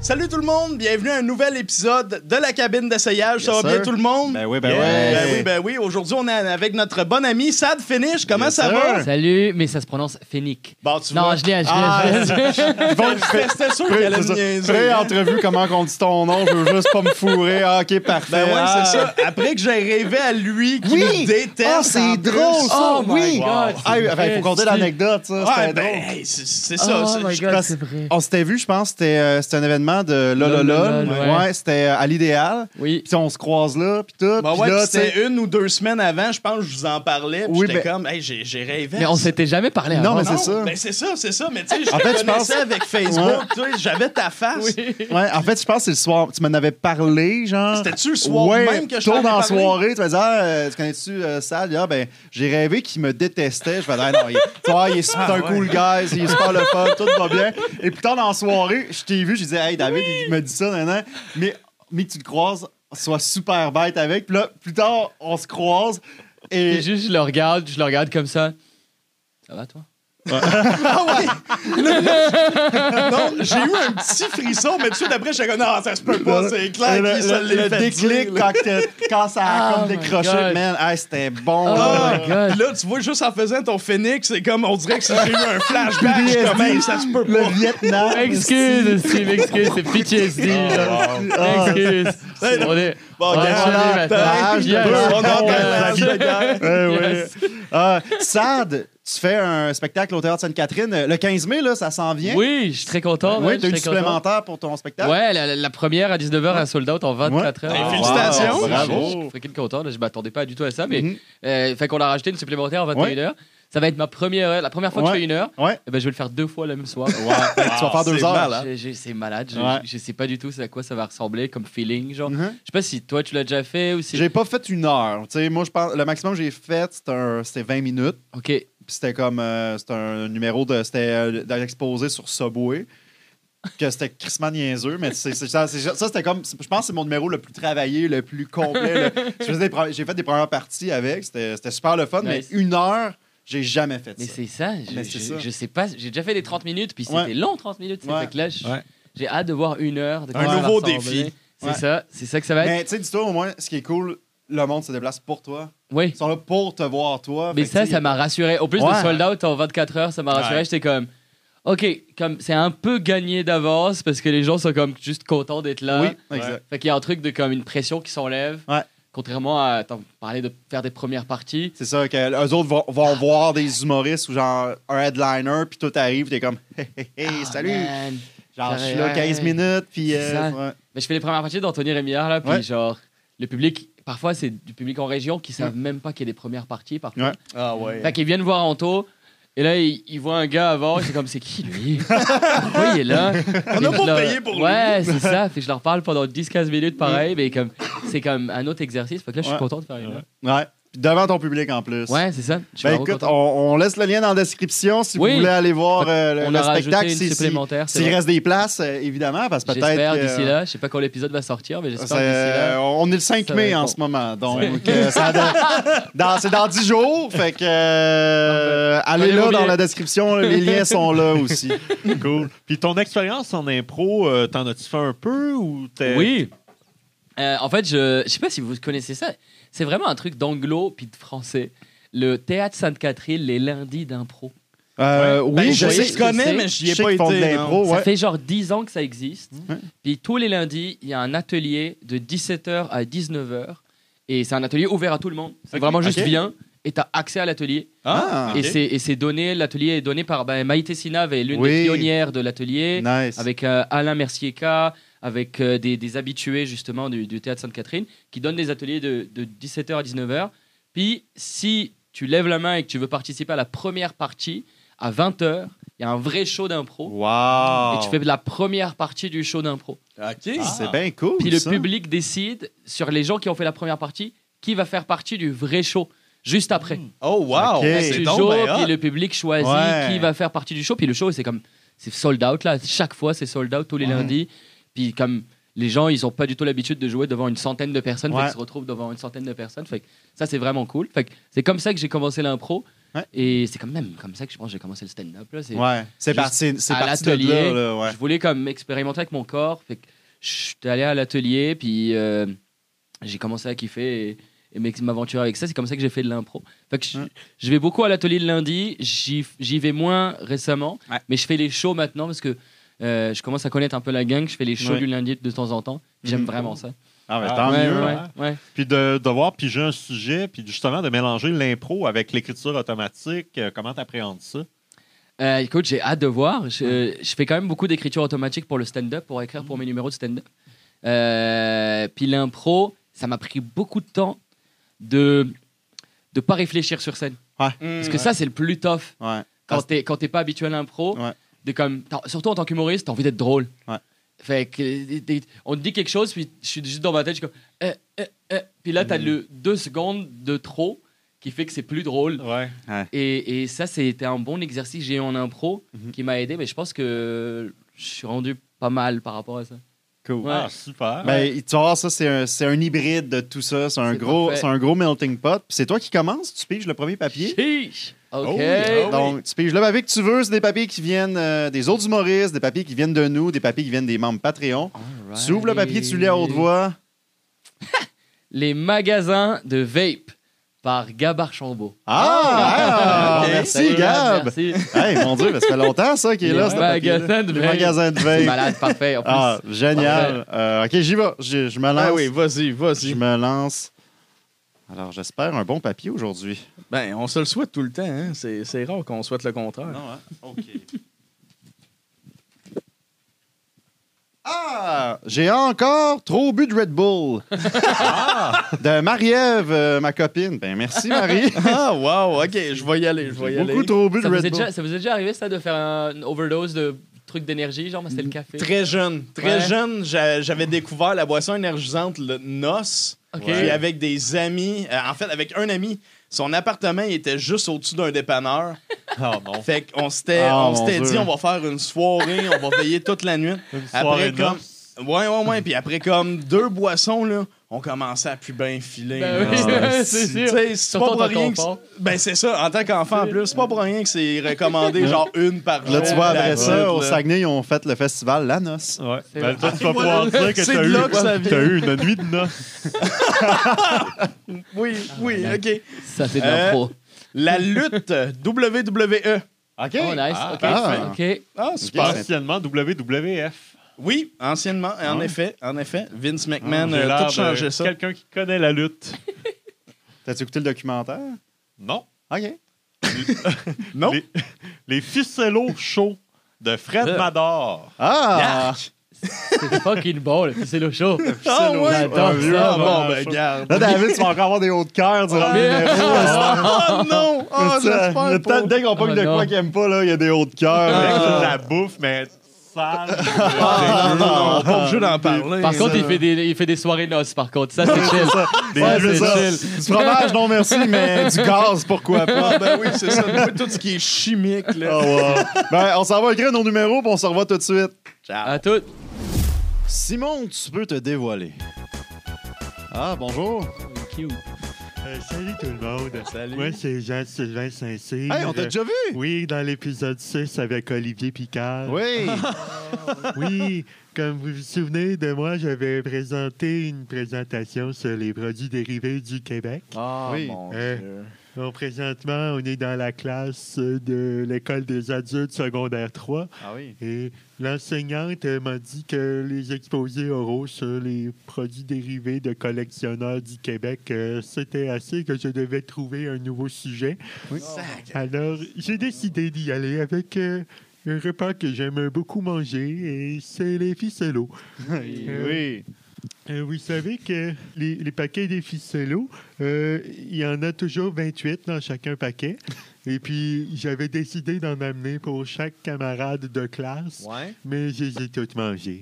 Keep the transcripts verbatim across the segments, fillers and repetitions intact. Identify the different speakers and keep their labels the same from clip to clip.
Speaker 1: Salut tout le monde, bienvenue à un nouvel épisode de la cabine d'essayage. Yes, ça va sir. Bien tout le monde?
Speaker 2: Ben oui, ben
Speaker 1: yeah.
Speaker 2: oui.
Speaker 1: Ben oui, ben oui. Aujourd'hui, on est avec notre bon ami Sad Finish. Comment yes, ça sir. va?
Speaker 3: Salut, mais ça se prononce Fénic.
Speaker 1: Bon, tu
Speaker 3: non,
Speaker 1: vois.
Speaker 3: je l'ai, je l'ai.
Speaker 1: C'était sûr qu'elle allait me niaiser.
Speaker 2: Pré-entrevue, comment on dit ton nom? Je veux juste pas me fourrer. Ah, OK, parfait.
Speaker 1: Ben oui,
Speaker 2: ah.
Speaker 1: c'est ça. Après que j'ai rêvé à lui qui
Speaker 2: oui.
Speaker 1: me déteste.
Speaker 2: Oh, c'est drôle, ça.
Speaker 3: Oh
Speaker 2: oui.
Speaker 3: my God.
Speaker 2: Ah, il faut hey, compter l'anecdote, ça.
Speaker 1: Ouais,
Speaker 2: c'était
Speaker 1: ben,
Speaker 2: drôle.
Speaker 1: hey, c'est, c'est ça.
Speaker 3: Oh
Speaker 1: c'est,
Speaker 3: my God, c'est vrai.
Speaker 2: On s'était vu, je pense, c'était, euh, c'était un événement de Lololol. Ouais. ouais, c'était à l'idéal.
Speaker 3: Oui.
Speaker 2: Puis on se croise là, puis tout.
Speaker 1: Ben
Speaker 2: pis
Speaker 1: ouais,
Speaker 2: là,
Speaker 1: c'était t'sais... une ou deux semaines avant, je pense que je vous en parlais. Puis oui, j'étais ben... comme, hey, j'ai, j'ai rêvé.
Speaker 3: Mais on s'était jamais parlé avant.
Speaker 2: Non, mais c'est ça.
Speaker 1: Ben c'est ça, c'est ça. Mais tu sais, je
Speaker 2: en
Speaker 1: te
Speaker 2: fait,
Speaker 1: connaissais
Speaker 2: pense...
Speaker 1: avec Facebook, ouais. J'avais ta face.
Speaker 2: Oui. Ouais, en fait, je pense que c'est le soir. Tu m'en avais parlé, genre.
Speaker 1: C'était-tu le soir
Speaker 2: ouais,
Speaker 1: même que je t'en avais
Speaker 2: parlé?
Speaker 1: Tôt dans
Speaker 2: la soirée, tu vas dire, ah, euh, tu connais-tu euh, Sad? Ah, ben, j'ai rêvé qu'il me détestait. Je vais dire, ah, non, il, tu vois, il est super ah, un ouais. cool guy, il est super le fun, tout va bien. Et plus tard dans la soirée, je t'ai vu, je disais, hey, David, oui. il me dit ça, nan, nan. Mais, mais que tu le croises, sois super bête avec. Puis là, plus tard, on se croise. Et,
Speaker 3: et juste, je le regarde, je le regarde comme ça. Ça va, toi?
Speaker 1: Ouais. Ah ouais! Non, j'ai eu un petit frisson, mais tout de suite après, j'étais comme, non, ça se peut pas, c'est clair
Speaker 2: le,
Speaker 1: qu'il se l'est
Speaker 2: le
Speaker 1: fait
Speaker 2: déclic
Speaker 1: dire,
Speaker 2: quand, quand ça a
Speaker 3: oh
Speaker 2: comme décroché, man, hey, c'était bon.
Speaker 3: Oh
Speaker 2: là.
Speaker 3: my God.
Speaker 1: Puis là, tu vois, juste en faisant ton phénix, c'est comme, on dirait que si j'ai eu un flashback, je suis comme, hey, ça se peut pas.
Speaker 2: Le Vietnam.
Speaker 3: Excuse, Steve, excuse, c'est P T S D. Oh, excuse.
Speaker 1: Hey,
Speaker 3: on est...
Speaker 1: Bon,
Speaker 3: on
Speaker 1: a l'âge de guerre. On a l'âge de
Speaker 2: guerre. Sad, tu fais un spectacle au Théâtre Sainte-Catherine. Le quinze mai, là, ça s'en vient.
Speaker 3: Oui, je suis très content.
Speaker 2: Oui, tu as eu supplémentaire pour ton spectacle.
Speaker 3: Ouais, la, la première à dix-neuf heures à sold out en vingt-quatre heures.
Speaker 1: Ouais. Hey, félicitations.
Speaker 3: Wow,
Speaker 2: bravo.
Speaker 3: Je suis freaking content. Là, je m'attendais pas du tout à ça. Mais, mm-hmm. euh, fait qu'on a rajouté une supplémentaire en vingt et une heures. Ça va être ma première heure. La première fois que ouais. je fais une heure,
Speaker 2: ouais.
Speaker 3: eh ben, je vais le faire deux fois le même soir.
Speaker 2: Ouais. Wow, tu vas faire deux heures.
Speaker 3: Malade. Je, je, c'est malade. Je, ouais. je, je sais pas du tout à quoi ça va ressembler comme feeling. Genre. Mm-hmm. Je sais pas si toi, tu l'as déjà fait ou si...
Speaker 2: J'ai pas fait une heure. T'sais, moi, je pense le maximum que j'ai fait, c'était, un, c'était vingt minutes.
Speaker 3: OK.
Speaker 2: Puis c'était comme... Euh, c'était un numéro de... C'était euh, d'un exposé sur Subway. Que c'était crissement niaiseux, mais c'est, c'est, ça, c'est, ça, c'était comme... Je pense que c'est mon numéro le plus travaillé, le plus complet. le, des, j'ai fait des premières parties avec. C'était, c'était super le fun, nice. Mais une heure... J'ai jamais fait
Speaker 3: mais
Speaker 2: ça.
Speaker 3: Mais c'est ça. Je,
Speaker 2: mais c'est
Speaker 3: je,
Speaker 2: ça.
Speaker 3: je sais pas. J'ai déjà fait des trente minutes, puis c'était ouais. long, trente minutes. Ouais. Fait que là, je, ouais. j'ai hâte de voir une heure. De
Speaker 1: un nouveau défi.
Speaker 3: C'est ouais. ça. C'est ça que ça va être.
Speaker 2: Mais tu sais, dis-toi, au moins, ce qui est cool, le monde se déplace pour toi.
Speaker 3: Oui.
Speaker 2: Ils sont là pour te voir, toi.
Speaker 3: Mais ça, ça m'a rassuré. Au plus
Speaker 2: ouais.
Speaker 3: de sold out en vingt-quatre heures, ça m'a rassuré. Ouais. J'étais comme... OK, comme c'est un peu gagné d'avance parce que les gens sont comme juste contents d'être là.
Speaker 2: Oui, exact. Ouais.
Speaker 3: Fait qu'il y a un truc de comme une pression qui s'enlève. Ouais. Contrairement à parler de faire des premières parties.
Speaker 2: C'est ça, qu'eux autres vont, vont voir des humoristes ou genre un headliner, puis tout arrive, t'es comme hey, hey, hey oh, salut! Man. Genre, je suis là quinze minutes, puis. Euh, ouais.
Speaker 3: Mais je fais les premières parties d'Anthony Rémillard, là, puis ouais. genre, le public, parfois, c'est du public en région qui savent ouais. même pas qu'il y a des premières parties, parfois.
Speaker 2: Ouais.
Speaker 1: Ah ouais.
Speaker 3: Fait qu'ils viennent voir Anto. Et là, il, il voit un gars avant, c'est comme, c'est qui lui? Pourquoi il est là?
Speaker 1: On n'a pas leur... payé pour lui.
Speaker 3: Ouais, c'est ça. Fait que je leur parle pendant dix quinze minutes, pareil, mais comme, c'est comme un autre exercice. Fait que là, je suis ouais. content de faire une heure.
Speaker 2: Ouais. Puis devant ton public en plus.
Speaker 3: Ouais, c'est ça.
Speaker 2: Ben écoute, on, on laisse le lien dans la description si oui. vous voulez aller voir euh,
Speaker 3: on
Speaker 2: le,
Speaker 3: a
Speaker 2: le spectacle.
Speaker 3: Si, supplémentaire,
Speaker 2: s'il si reste des places, euh, évidemment, parce que peut-être.
Speaker 3: J'espère
Speaker 2: que,
Speaker 3: d'ici là. Je sais pas quand l'épisode va sortir, mais j'espère
Speaker 2: c'est,
Speaker 3: d'ici là.
Speaker 2: On est le cinq mai en bon. ce moment, donc euh, ça dans, c'est dans dix jours. Fait que euh, allez là dans la description, les liens sont là aussi.
Speaker 4: Cool. Puis ton expérience en impro, euh, t'en as-tu fait un peu ou t'es...
Speaker 3: Oui. Euh, en fait, je je sais pas si vous connaissez ça. C'est vraiment un truc d'anglo puis de français. Le Théâtre Sainte-Catherine, les lundis d'impro.
Speaker 2: Euh, oui,
Speaker 1: ben,
Speaker 2: je
Speaker 1: sais,
Speaker 2: je
Speaker 1: connais, mais j'y ai pas été.
Speaker 2: Ouais.
Speaker 3: Ça fait genre dix ans que ça existe. Mmh. Puis tous les lundis, il y a un atelier de dix-sept heures à dix-neuf heures. Et c'est un atelier ouvert à tout le monde. C'est okay. vraiment juste okay. viens et tu as accès à l'atelier.
Speaker 2: Ah,
Speaker 3: et,
Speaker 2: okay.
Speaker 3: c'est, et c'est donné, l'atelier est donné par ben, Maïté Sinave, est l'une
Speaker 2: oui.
Speaker 3: des pionnières de l'atelier.
Speaker 2: Nice.
Speaker 3: Avec euh, Alain Mercier-K, avec euh, des, des habitués justement du, du Théâtre Sainte-Catherine, qui donnent des ateliers de, de dix-sept heures à dix-neuf heures. Puis si tu lèves la main et que tu veux participer à la première partie, à vingt heures, il y a un vrai show d'impro.
Speaker 2: Wow.
Speaker 3: Et tu fais la première partie du show d'impro.
Speaker 1: OK.
Speaker 2: Ah. C'est bien cool.
Speaker 3: Puis le
Speaker 2: ça.
Speaker 3: public décide, sur les gens qui ont fait la première partie, qui va faire partie du vrai show juste après.
Speaker 1: Mm. Oh, wow.
Speaker 2: Okay.
Speaker 3: C'est
Speaker 1: c'est
Speaker 3: donc show,
Speaker 1: ben
Speaker 3: puis le public choisit
Speaker 2: ouais.
Speaker 3: qui va faire partie du show. Puis le show, c'est comme... C'est sold out, là. Chaque fois, c'est sold out tous les ouais. lundis. Puis comme... Les gens, ils n'ont pas du tout l'habitude de jouer devant une centaine de personnes. Ouais. Fait qu'ils se retrouvent devant une centaine de personnes. Fait que ça, c'est vraiment cool. Fait que c'est comme ça que j'ai commencé l'impro.
Speaker 2: Ouais.
Speaker 3: Et c'est quand même comme ça que je pense que j'ai commencé le stand-up. Là. C'est
Speaker 2: Ouais, c'est
Speaker 3: juste
Speaker 2: parti, c'est
Speaker 3: à
Speaker 2: parti de
Speaker 3: l'atelier.
Speaker 2: là, là, ouais.
Speaker 3: Je voulais comme expérimenter avec mon corps. Fait que j'étais allé à l'atelier, puis euh, j'ai commencé à kiffer et, et m'aventurer avec ça. C'est comme ça que j'ai fait de l'impro. Fait que je,
Speaker 2: Ouais.
Speaker 3: je vais beaucoup à l'atelier le lundi. J'y, j'y vais moins récemment,
Speaker 2: Ouais.
Speaker 3: mais je fais les shows maintenant parce que euh, je commence à connaître un peu la gang. Je fais les shows
Speaker 2: Ouais.
Speaker 3: du lundi de temps en temps. J'aime
Speaker 2: Mhm.
Speaker 3: vraiment ça.
Speaker 2: Ah, mais
Speaker 4: Ah,
Speaker 2: tant
Speaker 3: ouais,
Speaker 2: mieux.
Speaker 3: ouais,
Speaker 2: hein.
Speaker 3: ouais.
Speaker 4: Puis de devoir piger un sujet, puis justement de mélanger l'impro avec l'écriture automatique, euh, comment tu appréhendes ça?
Speaker 3: Euh, écoute, j'ai hâte de voir. Je, je fais quand même beaucoup d'écriture automatique pour le stand-up, pour écrire pour mes numéros de stand-up. Euh, puis l'impro, ça m'a pris beaucoup de temps de de pas réfléchir sur scène.
Speaker 2: Ouais.
Speaker 3: Parce que ça, c'est le plus tough.
Speaker 2: Ouais.
Speaker 3: Quand t'es quand t'es pas habitué à l'impro,
Speaker 2: Ouais.
Speaker 3: de comme, t'as- surtout en tant qu'humoriste, t'as envie d'être drôle.
Speaker 2: Ouais.
Speaker 3: Fait que des- des- on te dit quelque chose, puis je suis juste dans ma tête, je suis comme, eh, eh, eh. Puis là, t'as
Speaker 2: Mm.
Speaker 3: le deux secondes de trop qui fait que c'est plus drôle.
Speaker 4: Ouais.
Speaker 3: Et, et ça, c'était un bon exercice que j'ai eu en impro
Speaker 2: Mhm.
Speaker 3: qui m'a aidé. Mais je pense que je suis rendu pas mal par rapport à ça.
Speaker 2: Cool.
Speaker 3: Ouais.
Speaker 4: Ah, super.
Speaker 2: Ben, tu vas voir, ça, c'est un, c'est un hybride de tout ça. C'est un,
Speaker 3: C'est
Speaker 2: gros,
Speaker 3: parfait.
Speaker 2: c'est un gros melting pot. Puis c'est toi qui commences, tu piges le premier papier.
Speaker 3: Chiche! OK.
Speaker 2: Oh oui.
Speaker 4: Oh
Speaker 2: Donc, tu piges le papier que tu veux. C'est des papiers qui viennent euh, des autres humoristes, des papiers qui viennent de nous, des papiers qui viennent des membres Patreon.
Speaker 3: Alright.
Speaker 2: Tu ouvres le papier, tu lis à haute voix.
Speaker 3: Les magasins de vape par Gab Archambault.
Speaker 2: Ah! ah,
Speaker 3: Ok.
Speaker 2: merci,
Speaker 3: Salut,
Speaker 2: Gab!
Speaker 3: Merci.
Speaker 2: Hey, mon Dieu, ça fait longtemps, ça, qui est
Speaker 3: Les
Speaker 2: là, ce papier-là.
Speaker 3: magasins de
Speaker 2: Les
Speaker 3: vape.
Speaker 2: magasins de
Speaker 3: C'est
Speaker 2: vape.
Speaker 3: malade, parfait. En plus.
Speaker 2: Ah, génial. Euh, OK, j'y vais. Je, je me lance.
Speaker 1: Ah oui, vas-y,
Speaker 2: Je
Speaker 1: vas-y.
Speaker 2: me lance. Alors, j'espère un bon papier aujourd'hui.
Speaker 1: Ben, on se le souhaite tout le temps. Hein? C'est, c'est rare qu'on souhaite le contraire.
Speaker 2: Non, hein? OK. Ah! J'ai encore trop bu de Red Bull. Ah! De Marie-Ève, euh, ma copine. Ben, merci, Marie.
Speaker 1: Ah, wow, OK, je vais y aller, je vais y aller.
Speaker 2: Beaucoup trop bu de
Speaker 3: Ça vous,
Speaker 2: Red
Speaker 3: est
Speaker 2: Bull.
Speaker 3: déjà, ça vous est déjà arrivé, ça, de faire un overdose de trucs d'énergie? Genre, moi, c'était le café.
Speaker 1: Très jeune. Très
Speaker 3: Ouais.
Speaker 1: jeune, j'a- j'avais découvert la boisson énergisante, le N O S.
Speaker 3: OK.
Speaker 1: Puis avec des amis, euh, en fait, avec un ami, son appartement il était juste au-dessus d'un dépanneur.
Speaker 4: Oh non.
Speaker 1: Fait qu'on s'était,
Speaker 2: Ah,
Speaker 1: on
Speaker 2: mon
Speaker 1: s'était
Speaker 2: Dieu.
Speaker 1: dit, on va faire une soirée, on va veiller toute la nuit.
Speaker 4: Une
Speaker 1: Après,
Speaker 4: soirée de
Speaker 1: comme.
Speaker 4: noces.
Speaker 1: Ouais, ouais, ouais. Puis après, comme deux boissons, là, on commençait à plus bien filer.
Speaker 3: Ben
Speaker 1: là.
Speaker 3: oui,
Speaker 2: Ah,
Speaker 3: c'est
Speaker 1: Tu
Speaker 3: sûr.
Speaker 1: sais, c'est
Speaker 3: Surtout
Speaker 1: pas
Speaker 3: en
Speaker 1: pour
Speaker 3: tant
Speaker 1: rien que
Speaker 3: qu'enfant.
Speaker 1: c'est- Ben, c'est ça, en tant qu'enfant en plus. C'est pas pour rien que c'est recommandé, genre une par jour.
Speaker 2: Là, tu vois, après
Speaker 1: That's
Speaker 2: ça,
Speaker 1: it,
Speaker 2: au
Speaker 1: là.
Speaker 2: Saguenay, ils ont fait le festival La Noce.
Speaker 4: Ouais.
Speaker 3: C'est
Speaker 4: Ben,
Speaker 3: vrai.
Speaker 4: toi, tu vas
Speaker 1: Voilà.
Speaker 4: pouvoir dire que
Speaker 1: C'est
Speaker 4: tu as
Speaker 1: de
Speaker 4: eu,
Speaker 1: là que ça vient.
Speaker 4: t'as eu une nuit de noces.
Speaker 1: Oui, oui, OK.
Speaker 3: Ça, c'est de
Speaker 1: Euh,
Speaker 3: l'impro.
Speaker 1: La lutte W W E.
Speaker 2: OK.
Speaker 3: Oh, nice.
Speaker 4: Ah,
Speaker 3: OK.
Speaker 2: parfait.
Speaker 3: OK.
Speaker 1: Ah,
Speaker 2: super.
Speaker 4: Anciennement W W F.
Speaker 1: Oui, anciennement, en
Speaker 2: Ah.
Speaker 1: effet, en effet. Vince
Speaker 4: Ah,
Speaker 1: McMahon
Speaker 4: j'ai
Speaker 1: a
Speaker 4: l'air
Speaker 1: tout changé
Speaker 4: de
Speaker 1: ça.
Speaker 4: quelqu'un qui connaît la lutte.
Speaker 2: T'as-tu écouté le documentaire?
Speaker 4: Non.
Speaker 2: OK.
Speaker 1: Non?
Speaker 4: Les, les ficellos chauds de Fred
Speaker 1: Euh.
Speaker 4: Mador.
Speaker 2: Ah!
Speaker 3: C'est fucking bon, le c'est le show.
Speaker 1: Ah ouais?
Speaker 3: J'adore
Speaker 2: Un vieux
Speaker 3: ça.
Speaker 1: Ah bon,
Speaker 2: hommage,
Speaker 1: ben
Speaker 2: ça.
Speaker 1: garde.
Speaker 2: Là, David, tu vas encore avoir des hauts de cœur durant
Speaker 3: Ah,
Speaker 2: le
Speaker 3: mais-
Speaker 2: numéro.
Speaker 1: Oh non! Oh,
Speaker 2: Ça, il y a
Speaker 1: j'espère
Speaker 2: tant-
Speaker 1: pas.
Speaker 2: Dès qu'on pogne
Speaker 3: Oh,
Speaker 2: de quoi
Speaker 3: non.
Speaker 2: qu'il aime pas, là, il y a des hauts de cœur.
Speaker 4: Avec
Speaker 1: Ah.
Speaker 4: de la bouffe, mais sale.
Speaker 1: Ah, non, non, non, pas obligé d'en parler.
Speaker 3: Par contre,
Speaker 2: ça.
Speaker 3: il fait, des, il fait des soirées noces, par contre. Ça, c'est chill.
Speaker 2: Des
Speaker 3: Ouais,
Speaker 2: je veux
Speaker 3: c'est
Speaker 2: ça.
Speaker 3: chill.
Speaker 2: Du fromage, non merci, mais du gaz, pourquoi pas?
Speaker 1: Ah, ben oui, c'est ça. Nous, tout ce qui est chimique, là.
Speaker 2: Oh, wow. Ben, on s'en va écrire nos numéros, puis on se revoit tout de suite.
Speaker 1: Ciao.
Speaker 3: À toutes.
Speaker 2: Simon, tu peux te dévoiler. Ah, bonjour.
Speaker 3: Cute.
Speaker 4: Euh, salut tout le monde.
Speaker 1: Salut.
Speaker 4: Moi, c'est Jean-Sylvain Saint-Cyr.
Speaker 2: Hey, on t'a déjà vu?
Speaker 4: Oui, dans l'épisode six avec Olivier Picard.
Speaker 2: Oui.
Speaker 4: Oui, comme vous vous souvenez de moi, j'avais présenté une présentation sur les produits dérivés du Québec.
Speaker 1: Ah,
Speaker 2: Oui.
Speaker 1: mon
Speaker 4: Euh,
Speaker 1: Dieu.
Speaker 4: Donc, présentement, on est dans la classe de l'École des adultes secondaire trois.
Speaker 2: Ah oui.
Speaker 4: Et l'enseignante euh, m'a dit que les exposés oraux sur les produits dérivés de collectionneurs du Québec, euh, c'était assez, que je devais trouver un nouveau sujet.
Speaker 1: Sac.
Speaker 4: Alors, j'ai décidé d'y aller avec euh, un repas que j'aime beaucoup manger, et c'est les ficellos.
Speaker 2: Oui.
Speaker 4: Euh, vous savez que les, les paquets des ficellos, euh, il y en a toujours vingt-huit dans chacun paquet. Et puis, j'avais décidé d'en amener pour chaque camarade de classe,
Speaker 1: Ouais.
Speaker 4: mais je les ai toutes mangés.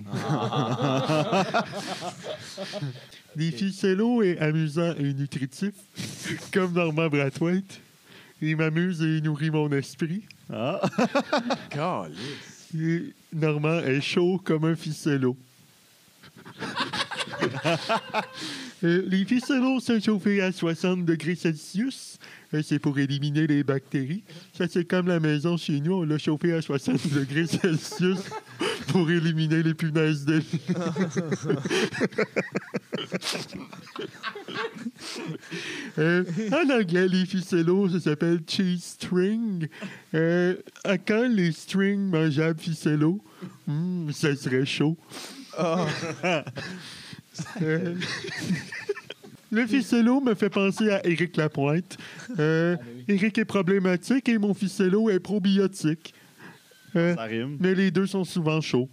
Speaker 4: Les ficellos est amusant et nutritif, comme Normand Brathwaite. Il m'amuse et nourrit mon esprit.
Speaker 2: Ah.
Speaker 1: Calisse.
Speaker 4: Et Normand est chaud comme un ficello. Euh, les ficellos sont chauffés à soixante degrés Celsius. Euh, c'est pour éliminer les bactéries. Ça, c'est comme la maison chez nous. On l'a chauffé à soixante degrés Celsius pour éliminer les punaises de lit. euh, en anglais, les ficellos, ça s'appelle cheese string. Euh, à quand les strings mangeables ficellos? Mm, ça serait chaud.
Speaker 5: Oh.
Speaker 4: Euh, le ficello me fait penser à Éric Lapointe. Euh,
Speaker 3: Ah, ben oui.
Speaker 4: Éric est problématique et mon ficello est probiotique. Euh,
Speaker 2: Ça rime.
Speaker 4: mais les deux sont souvent chauds.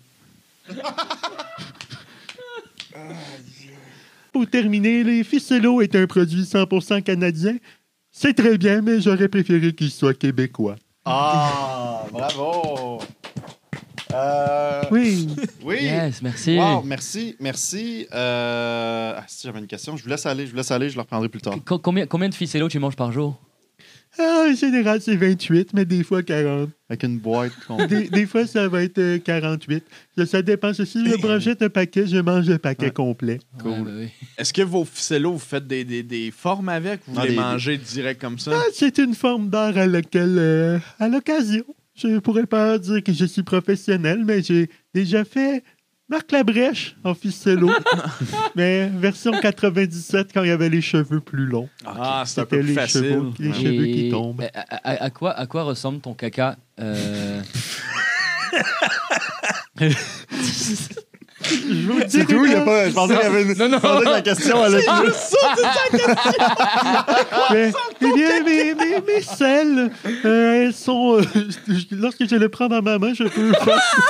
Speaker 4: Pour terminer, les ficellos est un produit cent pour cent canadien. C'est très bien, mais j'aurais préféré qu'il soit québécois.
Speaker 2: Ah, bravo! Euh,
Speaker 4: Oui.
Speaker 2: oui.
Speaker 3: Yes, merci.
Speaker 2: Wow, merci, merci. Euh... Ah, si j'avais une question, je vous laisse aller, je vous laisse aller, je le reprendrai plus tard.
Speaker 3: Co- combien, combien de ficellos tu manges par jour?
Speaker 4: Ah, en général, c'est vingt-huit, mais des fois quarante.
Speaker 2: Avec une boîte. qu'on-
Speaker 4: Des, des fois, ça va être euh, quarante-huit. Ça, ça dépend. Si je brochette un paquet, je mange le paquet
Speaker 2: Ouais.
Speaker 4: complet.
Speaker 2: Cool.
Speaker 3: Ouais, bah oui.
Speaker 5: Est-ce que vos ficellos, vous faites des, des, des formes avec ou vous
Speaker 2: Ah,
Speaker 5: les
Speaker 2: des-
Speaker 5: mangez direct comme ça?
Speaker 4: Ah, c'est une forme d'art à laquelle, euh, à l'occasion, je pourrais pas dire que je suis professionnel, mais j'ai déjà fait Marc Labrèche en ficello. Mais version quatre-vingt-dix-sept, quand il y avait les cheveux plus longs.
Speaker 5: Ah, c'est un peu
Speaker 4: C'était
Speaker 5: plus
Speaker 4: les
Speaker 5: facile.
Speaker 4: cheveux, les
Speaker 5: Ouais.
Speaker 4: cheveux qui
Speaker 3: Et-
Speaker 4: tombent.
Speaker 3: À, à- à quoi, à quoi ressemble ton caca euh,
Speaker 4: Je vous
Speaker 2: C'est
Speaker 4: dis,
Speaker 2: tout, il y a pas. Je pensais qu'il y avait une.
Speaker 3: Non, non.
Speaker 2: Je pensais que la question allait plus.
Speaker 4: mais, eh bien, mes, mes, mes selles, euh, elles sont... euh, je- lorsque je les prends dans ma main, je peux faire-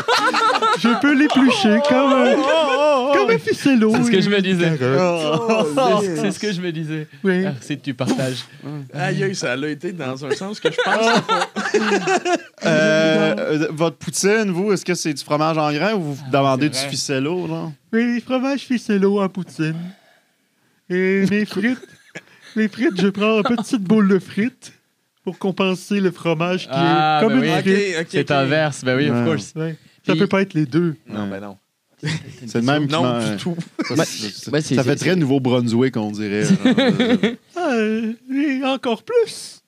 Speaker 4: je peux l'éplucher comme, un- comme un ficello.
Speaker 3: C'est ce que je me disais.
Speaker 2: Oh.
Speaker 3: c'est c'est ce que je me disais.
Speaker 4: Oui.
Speaker 3: Merci, tu partages.
Speaker 5: Aïe, aïe, ça a été dans un sens que je pense pas.
Speaker 2: Euh, euh, votre poutine, vous, est-ce que c'est du fromage en grain ou vous demandez du
Speaker 3: c'est vrai.
Speaker 2: ficello, là?
Speaker 4: Oui, fromage ficello en poutine. Et mes frites, les frites, je prends une petite boule de frites pour compenser le fromage qui
Speaker 3: Ah,
Speaker 4: est comme
Speaker 3: ben
Speaker 4: une
Speaker 3: oui.
Speaker 4: frite.
Speaker 5: Ok, ok,
Speaker 3: C'est
Speaker 5: ok.
Speaker 3: inverse, ben oui, of
Speaker 2: Ouais.
Speaker 3: course.
Speaker 4: Ouais. Ça
Speaker 3: Puis-
Speaker 4: peut pas être les deux.
Speaker 5: Non, ben non.
Speaker 2: C'est le même qui
Speaker 5: Non,
Speaker 2: mange-
Speaker 5: du tout.
Speaker 2: Ça,
Speaker 3: Bah,
Speaker 2: c'est-
Speaker 3: bah, c'est-
Speaker 2: ça fait
Speaker 3: c'est-
Speaker 2: très
Speaker 3: c'est-
Speaker 2: Nouveau-Brunswick, on dirait. genre.
Speaker 4: Ah, euh, et encore plus.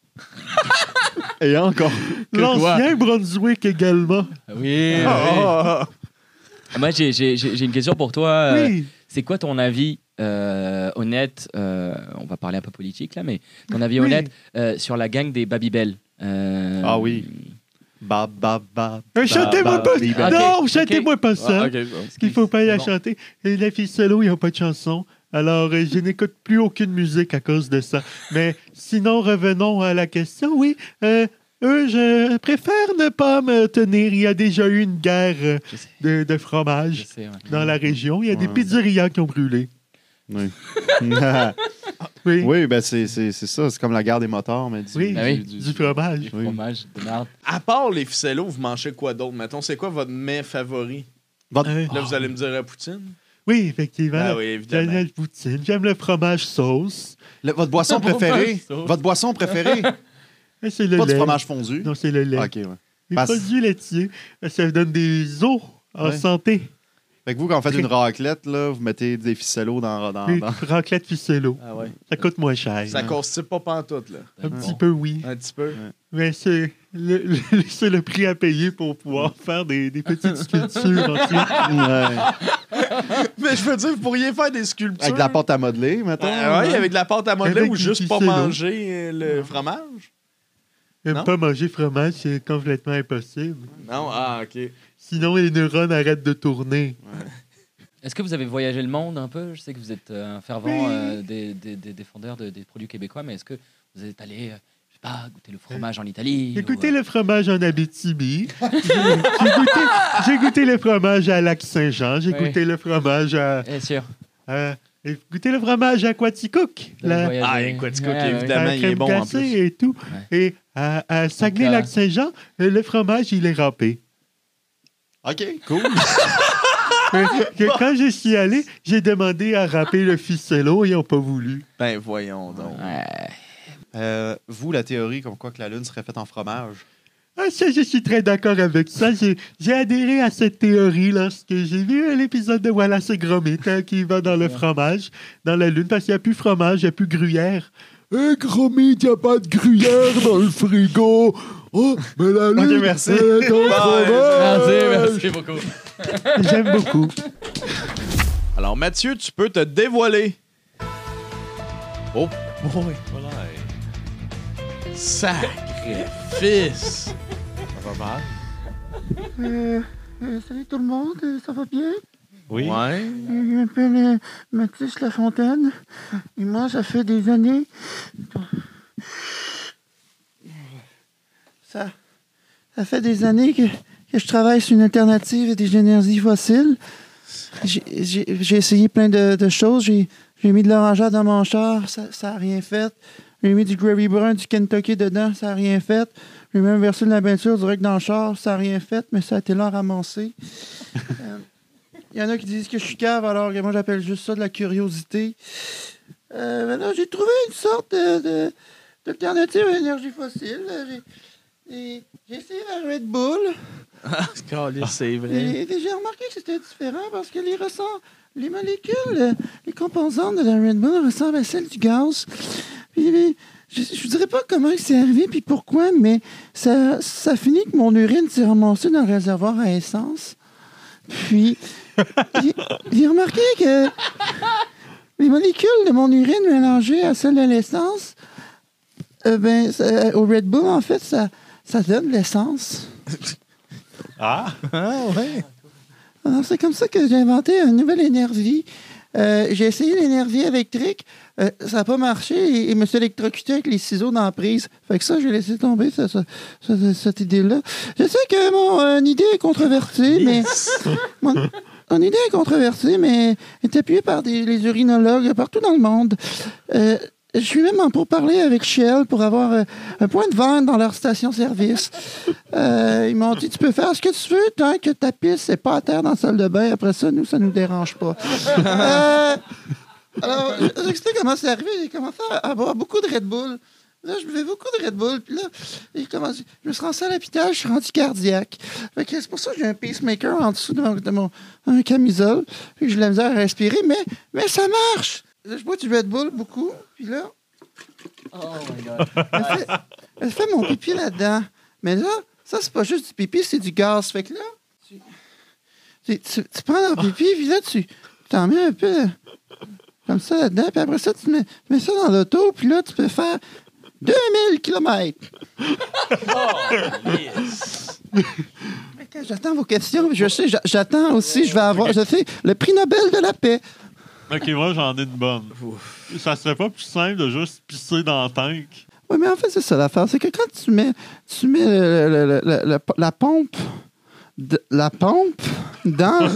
Speaker 2: Et encore.
Speaker 4: L'ancien Brunswick également.
Speaker 3: Oui.
Speaker 5: Ah,
Speaker 3: oui. Moi, j'ai j'ai- j'ai- j'ai une question pour toi. Euh,
Speaker 4: Oui.
Speaker 3: C'est quoi ton avis euh, honnête euh, On va parler un peu politique là, mais ton avis
Speaker 4: Oui.
Speaker 3: honnête euh, sur la gang des Babybel. Euh,
Speaker 2: Ah oui. Ba, ba, ba.
Speaker 4: Euh, Chantez-moi pas.
Speaker 2: Baby
Speaker 3: Ah,
Speaker 4: Non,
Speaker 3: ok,
Speaker 4: chantez-moi pas ça.
Speaker 5: Ah, ok, bon.
Speaker 3: parce
Speaker 4: Il
Speaker 3: que
Speaker 4: faut pas y
Speaker 3: c'est
Speaker 4: la
Speaker 3: bon.
Speaker 4: chanter. Et les ficellos, ils n'ont pas de chanson. Alors, euh, je n'écoute plus aucune musique à cause de ça. Mais sinon, revenons à la question. Oui, euh, eux, je préfère ne pas me tenir. Il y a déjà eu une guerre euh,
Speaker 3: Je sais,
Speaker 4: de, de
Speaker 3: je
Speaker 4: fromage
Speaker 3: sais, ouais.
Speaker 4: dans la région. Il y a des
Speaker 2: Ouais.
Speaker 4: pizzerias qui ont brûlé.
Speaker 2: Oui.
Speaker 4: Oui,
Speaker 2: Oui, ben c'est c'est- c'est ça. C'est comme la guerre des motards, mais du,
Speaker 4: Oui.
Speaker 3: Ben oui.
Speaker 4: du fromage.
Speaker 3: Du
Speaker 2: Oui.
Speaker 3: fromage de merde.
Speaker 5: À part les ficellos, vous mangez quoi d'autre? Mettons, c'est quoi votre mets favori?
Speaker 2: Votre-
Speaker 4: Euh,
Speaker 5: Là, vous allez me dire la poutine?
Speaker 4: oui, effectivement.
Speaker 5: Ah oui,
Speaker 4: J'aime
Speaker 5: évidemment.
Speaker 4: la poutine. J'aime le fromage sauce.
Speaker 2: le- votre boisson préférée.
Speaker 3: Sauce.
Speaker 2: Votre boisson préférée.
Speaker 4: Et c'est le
Speaker 2: Pas du
Speaker 4: lait.
Speaker 2: fromage fondu.
Speaker 4: Non, c'est le lait.
Speaker 2: Ok, ouais.
Speaker 4: Les
Speaker 2: Parce-
Speaker 4: produits laitiers, ça donne des os en
Speaker 2: Ouais.
Speaker 4: santé.
Speaker 2: Fait que vous, quand vous faites une raclette, là, vous mettez des ficellos dans. dans,
Speaker 4: Les
Speaker 2: dans-
Speaker 4: raclettes ficello.
Speaker 5: Ah ouais.
Speaker 4: Ça coûte moins cher.
Speaker 5: Ça constitue pas pantoute, là.
Speaker 4: Un petit peu, oui.
Speaker 5: Un petit peu.
Speaker 4: Mais c'est le, le- c'est le prix à payer pour pouvoir faire des, des petites sculptures ensuite.
Speaker 2: Ouais.
Speaker 5: Mais je veux dire, vous pourriez faire des sculptures.
Speaker 2: Avec de la pâte à modeler, mettons.
Speaker 5: Ah ouais, avec de la pâte à modeler
Speaker 4: Avec
Speaker 5: ou
Speaker 4: du
Speaker 5: juste pas
Speaker 4: ficello.
Speaker 5: manger euh, le fromage?
Speaker 4: Même
Speaker 5: Non?
Speaker 4: pas manger fromage, c'est complètement impossible.
Speaker 5: Non? Ah, OK.
Speaker 4: Sinon, les neurones arrêtent de tourner.
Speaker 3: Est-ce que vous avez voyagé le monde un peu? Je sais que vous êtes euh, un fervent
Speaker 4: Oui.
Speaker 3: euh, des, des- des défendeurs de- des produits québécois, mais est-ce que vous êtes allé, euh, je sais pas, goûter le fromage en Italie?
Speaker 4: J'ai
Speaker 3: ou,
Speaker 4: goûté
Speaker 3: euh,
Speaker 4: le fromage en Abitibi. J'ai j'ai goûté, j'ai goûté le fromage à Lac-Saint-Jean. J'ai
Speaker 3: Oui.
Speaker 4: goûté le fromage à,
Speaker 3: Bien sûr.
Speaker 4: à- j'ai goûté le fromage à Quaticook.
Speaker 3: Vous avez
Speaker 4: La-
Speaker 3: voyagé.
Speaker 5: Ah, écoute,
Speaker 3: Ouais, ouais.
Speaker 5: évidemment.
Speaker 4: la
Speaker 5: il est
Speaker 4: crème
Speaker 5: bon en
Speaker 4: glacée
Speaker 5: plus.
Speaker 4: et tout. Et à, à Saguenay-Lac-Saint-Jean, euh, le fromage, il est râpé.
Speaker 2: OK, cool.
Speaker 4: Euh, que quand je suis allé, j'ai demandé à râper le ficello et ils n'ont pas voulu.
Speaker 5: Ben, voyons donc.
Speaker 3: Ouais.
Speaker 2: Euh, vous, la théorie comme quoi que la Lune serait faite en fromage.
Speaker 4: Ah, ça, je suis très d'accord avec ça. J'ai, j'ai adhéré à cette théorie lorsque j'ai vu l'épisode de Wallace et Gromit hein, qui va dans le fromage, dans la Lune, parce qu'il n'y a plus fromage, il n'y a plus gruyère. Hé, hey, Gromit, il n'y a pas de gruyère dans le frigo. Oh, mais la Lune,
Speaker 2: Ok, merci.
Speaker 4: elle est au fromage.
Speaker 3: Merci, merci beaucoup.
Speaker 4: J'aime beaucoup.
Speaker 5: Alors, Mathieu, tu peux te dévoiler. Oh, boy.
Speaker 6: Voilà.
Speaker 5: Sacrifice.
Speaker 6: Ça va mal?
Speaker 7: Euh, euh, salut tout le monde, euh, ça va bien?
Speaker 6: Oui.
Speaker 5: Ouais.
Speaker 7: Euh, Je m'appelle euh, Mathis Lafontaine. Et moi, ça fait des années. Ça, ça fait des années que, que je travaille sur une alternative des énergies fossiles. J'ai, j'ai, j'ai essayé plein de, de choses. J'ai, j'ai mis de l'orangeade dans mon char, ça n'a rien fait. J'ai mis du Gravy Brun, du Kentucky dedans, ça n'a rien fait. J'ai même versé de la peinture direct dans le char, ça n'a rien fait, mais ça a été long à ramasser. Il euh, y en a qui disent que je suis cave, alors que moi, j'appelle juste ça de la curiosité. Euh, maintenant, j'ai trouvé une sorte de, de, d'alternative à l'énergie fossile. J'ai, j'ai, j'ai essayé la Red Bull.
Speaker 5: Ah, c'est vrai.
Speaker 7: Et, et j'ai remarqué que c'était différent parce que les ressent, les molécules, euh, les composantes de la Red Bull ressemblent à celles du gaz. Puis, puis, je ne dirais pas comment c'est arrivé puis pourquoi, mais ça, ça finit que mon urine s'est ramassée dans le réservoir à essence. Puis, j'ai, j'ai remarqué que les molécules de mon urine mélangées à celles de l'essence, euh, ben, ça, au Red Bull, en fait, ça, ça donne de l'essence.
Speaker 6: Ah?
Speaker 5: Ah, ouais.
Speaker 7: Alors, c'est comme ça que j'ai inventé une nouvelle énergie. Euh, j'ai essayé l'énergie électrique. Euh, ça n'a pas marché et, et me suis électrocuté avec les ciseaux dans la prise. Fait que ça, j'ai laissé tomber ça, ça, ça, cette idée-là. Je sais que mon euh, idée est controversée, mais... Mon, mon idée est controversée, mais est appuyée par des, les urinologues partout dans le monde. Euh, Je suis même en pourparlers avec Shell pour avoir euh, un point de vente dans leur station-service. Euh, ils m'ont dit, tu peux faire ce que tu veux tant que ta pisse n'est pas à terre dans la salle de bain. Après ça, nous, ça ne nous dérange pas. Euh, alors, je vous explique comment c'est arrivé. J'ai commencé à boire beaucoup de Red Bull. Là, je buvais beaucoup de Red Bull. Puis là, j'ai commencé, je me suis rendu à l'hôpital, je suis rendu cardiaque. Fait que c'est pour ça que j'ai un pacemaker en dessous de mon, de mon un camisole. Puis j'ai de la misère à respirer, mais, mais ça marche! Là, je bois du Red Bull beaucoup, puis là...
Speaker 3: Oh my God.
Speaker 7: Elle fait, elle fait mon pipi là-dedans. Mais là, ça, c'est pas juste du pipi, c'est du gaz. Fait que là, tu, tu, tu, tu prends ton pipi, puis là, tu t'en mets un peu comme ça là-dedans, puis après ça, tu mets, tu mets ça dans l'auto, puis là, tu peux faire deux mille kilomètres.
Speaker 5: Oh, yes.
Speaker 7: J'attends vos questions, puis je sais, j'attends aussi, je vais avoir, je sais, le prix Nobel de la paix.
Speaker 6: Ok, moi j'en ai une bonne. Ça serait pas plus simple de juste pisser dans le tank?
Speaker 7: Oui, mais en fait, c'est ça l'affaire. C'est que quand tu mets, tu mets le, le, le, le, le, la pompe, de, la pompe dans.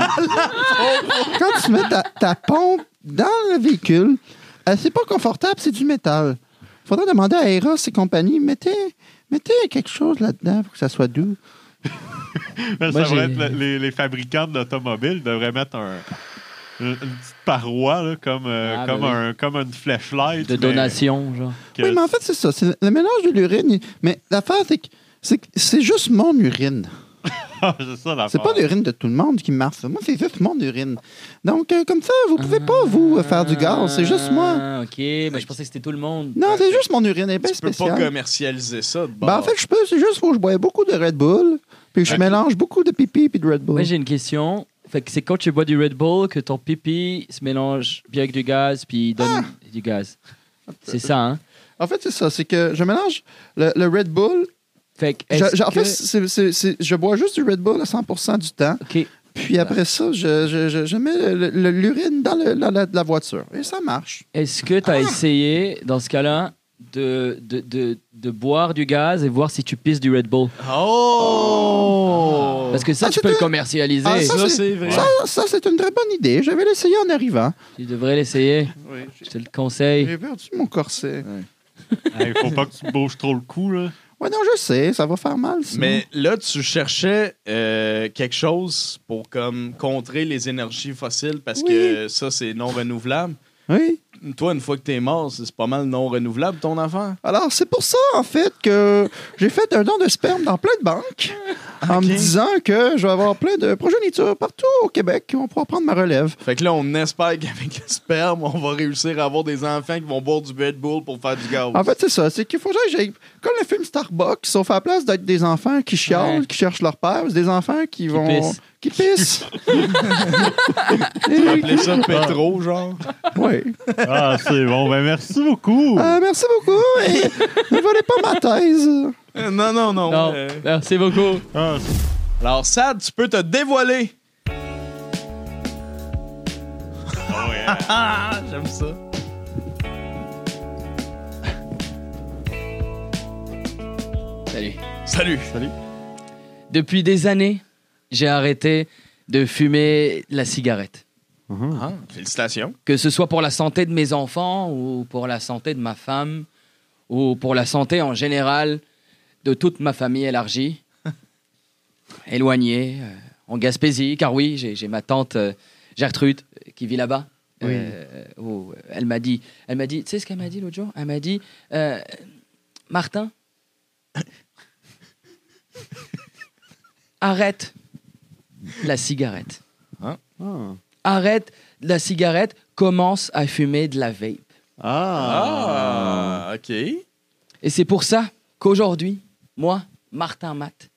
Speaker 7: Quand tu mets ta, ta pompe dans le véhicule, euh, c'est pas confortable, c'est du métal. Il faudrait demander à Eros et compagnie, mettez, mettez quelque chose là-dedans pour que ça soit doux.
Speaker 6: Mais
Speaker 3: Moi,
Speaker 6: ça devrait
Speaker 3: j'ai-
Speaker 6: être le- les, les fabricants d'automobiles devraient mettre un, une, une petite paroi là, comme, euh,
Speaker 3: Ah,
Speaker 6: comme,
Speaker 3: ben oui.
Speaker 6: un, comme une flashlight.
Speaker 3: De
Speaker 6: mais
Speaker 3: donation, genre.
Speaker 6: que-
Speaker 7: Oui, mais en fait, c'est ça. C'est le, le mélange de l'urine. il- Mais l'affaire, c'est que c'est, que c'est juste mon urine.
Speaker 6: Ah, c'est ça l'affaire.
Speaker 7: C'est pas l'urine de tout le monde qui marche. Moi, c'est juste mon urine. Donc, euh, comme ça, vous pouvez pas, vous, euh, faire du gaz. C'est juste moi.
Speaker 3: Ah, ok. Mais je pensais que c'était tout le monde.
Speaker 7: Non, c'est juste mon urine. Elle est bien
Speaker 5: Tu peux pas
Speaker 7: spéciale.
Speaker 5: commercialiser ça de bord.
Speaker 7: Ben, en fait, je peux. C'est juste faut que je bois beaucoup de Red Bull. Puis je
Speaker 5: Ok.
Speaker 7: mélange beaucoup de pipi puis de Red Bull.
Speaker 3: Moi, j'ai une question. Fait que c'est quand tu bois du Red Bull que ton pipi se mélange bien avec du gaz, puis il donne
Speaker 7: Ah!
Speaker 3: du gaz. C'est ça, hein?
Speaker 7: En fait, c'est ça. C'est que je mélange le, le Red Bull.
Speaker 3: Fait que.
Speaker 7: Je,
Speaker 3: est-ce
Speaker 7: je- en
Speaker 3: que-
Speaker 7: fait, c'est- c'est- c'est- je bois juste du Red Bull à cent pour cent du temps.
Speaker 3: Ok.
Speaker 7: Puis après ça, je, je, je, je mets le- le- l'urine dans le- la, la- la voiture. Et ça marche.
Speaker 3: Est-ce que tu as essayé, dans ce cas-là, de, de, de, de boire du gaz et voir si tu pisses du Red Bull?
Speaker 5: Oh!
Speaker 3: Parce que ça,
Speaker 7: Ah,
Speaker 3: tu peux
Speaker 7: c'était-
Speaker 3: le commercialiser.
Speaker 7: Ah,
Speaker 5: Ça,
Speaker 7: c'est-
Speaker 5: c'est vrai.
Speaker 7: Ça, ça, c'est une très bonne idée. Je vais l'essayer en arrivant.
Speaker 3: Tu devrais l'essayer.
Speaker 7: Oui,
Speaker 3: Je te le conseille.
Speaker 7: j'ai perdu mon corset.
Speaker 6: Il faut pas que tu bouges trop le cou. Là.
Speaker 7: Ouais, non, je sais. Ça va faire mal. sinon.
Speaker 5: Mais là, tu cherchais euh, quelque chose pour comme contrer les énergies fossiles parce que ça, c'est non renouvelable.
Speaker 7: Oui.
Speaker 5: toi, une fois que t'es mort, c'est pas mal non renouvelable ton affaire.
Speaker 7: Alors, c'est pour ça, en fait, que j'ai fait un don de sperme dans plein de banques en me disant que je vais avoir plein de progénitures partout au Québec qui vont pouvoir prendre ma relève.
Speaker 5: Fait que là, on espère qu'avec le sperme, on va réussir à avoir des enfants qui vont boire du Red Bull pour faire du gaz.
Speaker 7: En fait, c'est ça. C'est qu'il faut que j'aille... Comme le film Starbucks, sauf à la place d'être des enfants qui chialent,
Speaker 3: Ouais.
Speaker 7: qui cherchent leur père, c'est des enfants qui, vont...
Speaker 3: pissent.
Speaker 7: Qui pissent.
Speaker 5: Appelez ça pétro, genre.
Speaker 7: Oui.
Speaker 6: Ah, c'est bon. Ben, merci beaucoup.
Speaker 7: Euh, merci beaucoup et ne volez pas ma thèse.
Speaker 5: Euh, Non, non, non.
Speaker 3: Non,
Speaker 5: euh,
Speaker 3: merci beaucoup.
Speaker 6: Ah, c'est-
Speaker 5: Alors, Sad, tu peux te dévoiler.
Speaker 6: oh, yeah.
Speaker 5: Ah, j'aime ça.
Speaker 3: Salut.
Speaker 5: Salut.
Speaker 3: Depuis des années, j'ai arrêté de fumer la cigarette.
Speaker 5: Ah, félicitations.
Speaker 3: Que ce soit pour la santé de mes enfants ou pour la santé de ma femme ou pour la santé en général de toute ma famille élargie, éloignée, euh, en Gaspésie, car oui, j'ai j'ai ma tante euh, Gertrude euh, qui vit là-bas.
Speaker 7: Oui.
Speaker 3: Euh, où elle m'a dit, elle m'a dit, tu sais ce qu'elle m'a dit l'autre jour? Elle m'a dit, euh, Martin, arrête la cigarette.
Speaker 2: Ah.
Speaker 3: Arrête la cigarette, commence à fumer de la vape.
Speaker 2: Ah.
Speaker 5: Ah, OK.
Speaker 3: Et c'est pour ça qu'aujourd'hui, moi, Martin Matt,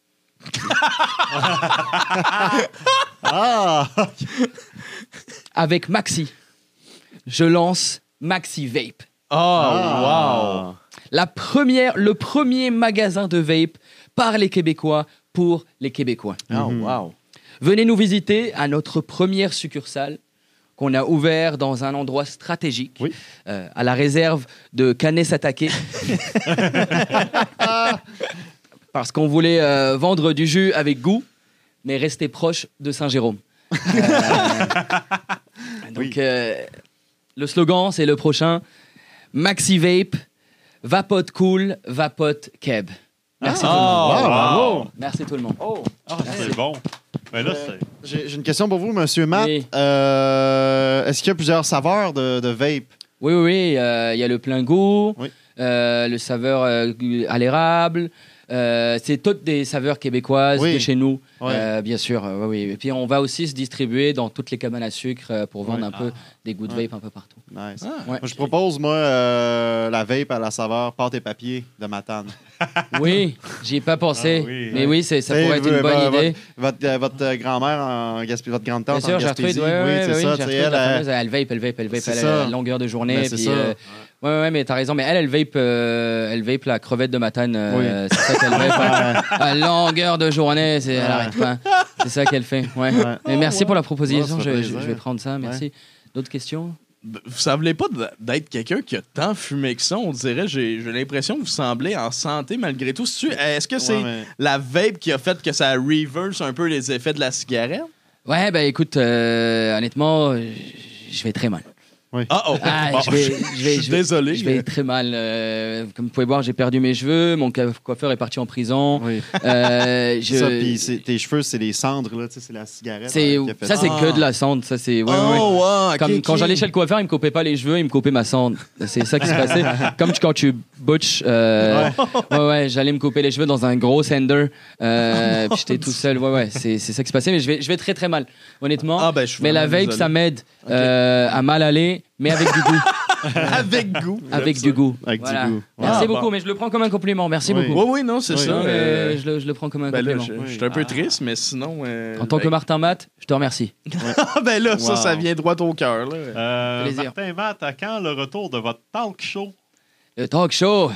Speaker 2: Ah.
Speaker 3: avec Maxi, je lance Maxi Vape.
Speaker 5: Oh, wow.
Speaker 3: La première, le premier magasin de vape par les Québécois pour les Québécois.
Speaker 5: Oh, wow.
Speaker 3: Venez nous visiter à notre première succursale qu'on a ouvert dans un endroit stratégique,
Speaker 2: Oui.
Speaker 3: euh, à la réserve de Canet-Sataké. Parce qu'on voulait euh, vendre du jus avec goût, mais rester proche de Saint-Jérôme. Euh, donc, euh, le slogan, c'est le prochain. Maxi Vape, vapote cool, vapote keb. Merci tout le monde.
Speaker 5: Oh,
Speaker 6: Wow.
Speaker 3: Merci tout le monde.
Speaker 6: Ah, c'est bon. Ben là, c'est...
Speaker 2: J'ai j'ai une question pour vous, Monsieur Matt.
Speaker 3: Oui.
Speaker 2: Euh, Est-ce qu'il y a plusieurs saveurs de, de vape?
Speaker 3: Oui, oui, oui. euh, Il y a le plein goût,
Speaker 2: Oui.
Speaker 3: euh, le saveur euh, à l'érable. Euh, c'est toutes des saveurs québécoises
Speaker 2: Oui.
Speaker 3: de chez nous,
Speaker 2: Ouais.
Speaker 3: euh, bien sûr. euh, oui, oui. Et puis on va aussi se distribuer dans toutes les cabanes à sucre euh, pour vendre
Speaker 2: Ouais.
Speaker 3: un peu des goûts de
Speaker 2: Ouais.
Speaker 3: vape un peu partout.
Speaker 2: Nice.
Speaker 3: Ouais.
Speaker 2: Moi, je propose, moi, euh, la vape à la saveur pâte et papier de Matane.
Speaker 3: Oui, j'y ai pas pensé.
Speaker 6: Ah oui,
Speaker 3: mais
Speaker 6: ouais.
Speaker 3: oui, c'est- ça
Speaker 2: T'sais,
Speaker 3: pourrait être
Speaker 2: vous-
Speaker 3: une bonne
Speaker 2: votre-
Speaker 3: idée.
Speaker 2: Votre, euh, votre euh, grand-mère en Gaspésie, votre grande-tante
Speaker 3: Bien sûr,
Speaker 2: en
Speaker 3: Gertrude,
Speaker 2: Gaspésie.
Speaker 3: ouais, ouais,
Speaker 2: c'est
Speaker 3: oui,
Speaker 2: ça.
Speaker 3: Gertrude,
Speaker 2: tu sais, elle,
Speaker 3: la
Speaker 2: euh,
Speaker 3: fameuse, elle vape, elle vape, elle vape,
Speaker 2: C'est
Speaker 3: elle
Speaker 2: ça.
Speaker 3: a longueur de journée.
Speaker 2: Ben, c'est
Speaker 3: puis,
Speaker 2: ça.
Speaker 3: euh, ouais, ouais, ouais, mais t'as raison. Mais elle, elle vape, euh, elle vape la crevette de Matane. euh, C'est ça qu'elle vape. à, à longueur de journée, c'est, elle arrête pas. C'est ça qu'elle fait. Ouais.
Speaker 2: Ouais.
Speaker 3: Mais merci pour la proposition.
Speaker 2: Ouais, ça fait
Speaker 3: je, je-
Speaker 2: plaisir.
Speaker 3: je vais prendre ça. Merci. D'autres questions?
Speaker 5: Vous semblez pas d- d'être quelqu'un qui a tant fumé que ça, on dirait. J'ai j'ai l'impression que vous semblez en santé malgré tout. C'est-tu- Est-ce que c'est
Speaker 2: Ouais, mais-
Speaker 5: la vape qui a fait que ça reverse un peu les effets de la cigarette?
Speaker 3: Ouais, ben écoute, euh, honnêtement, euh, je vais très mal.
Speaker 5: Ah, oh!
Speaker 3: Ah,
Speaker 5: Bon,
Speaker 3: je vais, je vais,
Speaker 5: je suis
Speaker 3: je vais-
Speaker 5: désolé.
Speaker 3: Je vais très mal. euh, comme vous pouvez voir, j'ai perdu mes cheveux. Mon ca- coiffeur est parti en prison.
Speaker 2: Oui.
Speaker 3: Euh, je-
Speaker 2: Ça, puis c'est- tes cheveux, c'est les cendres, là, tu sais, c'est la cigarette.
Speaker 3: c'est,
Speaker 2: hein, qui a fait
Speaker 3: ça, c'est
Speaker 5: Ah.
Speaker 3: que de la cendre. Ça, c'est. Ouais, ouais, ouais.
Speaker 5: Oh, wow, ok,
Speaker 3: Comme,
Speaker 5: ok.
Speaker 3: Quand j'allais chez le coiffeur, il me coupait pas les cheveux, il me coupait ma cendre. C'est ça qui se passait. Comme tu- quand tu butch, euh, ouais. ouais, j'allais me couper les cheveux dans un gros sander. Euh, puis j'étais tout seul. Ouais, ouais, c'est, c'est ça qui se passait. Mais je vais, je vais très très mal, honnêtement.
Speaker 5: Ah, ben, je suis
Speaker 3: mais la
Speaker 5: vraiment
Speaker 3: vape,
Speaker 5: désolé.
Speaker 3: ça m'aide euh, à mal aller, mais avec du goût.
Speaker 5: Avec goût.
Speaker 3: avec
Speaker 5: J'aime
Speaker 3: du
Speaker 5: ça.
Speaker 3: goût.
Speaker 2: Avec
Speaker 3: Voilà.
Speaker 2: du goût.
Speaker 3: Merci
Speaker 5: Ah,
Speaker 3: beaucoup,
Speaker 5: bon.
Speaker 3: mais je le prends comme un compliment. Merci
Speaker 2: Oui.
Speaker 3: beaucoup.
Speaker 5: Oui, oui, non, c'est
Speaker 2: Oui.
Speaker 5: ça.
Speaker 3: Non, mais
Speaker 5: euh,
Speaker 3: je, le, je le prends comme un
Speaker 5: Ben là,
Speaker 3: compliment.
Speaker 5: je, je suis un peu triste, mais sinon. euh,
Speaker 3: En tant que
Speaker 5: ben-
Speaker 3: Martin Matt, je te remercie.
Speaker 5: Ah, ben là, ça,
Speaker 2: Wow.
Speaker 5: ça vient droit au cœur. là.
Speaker 6: Euh,
Speaker 3: Plaisir.
Speaker 6: Martin Matt, à quand le retour de votre talk show?
Speaker 3: Le talk show,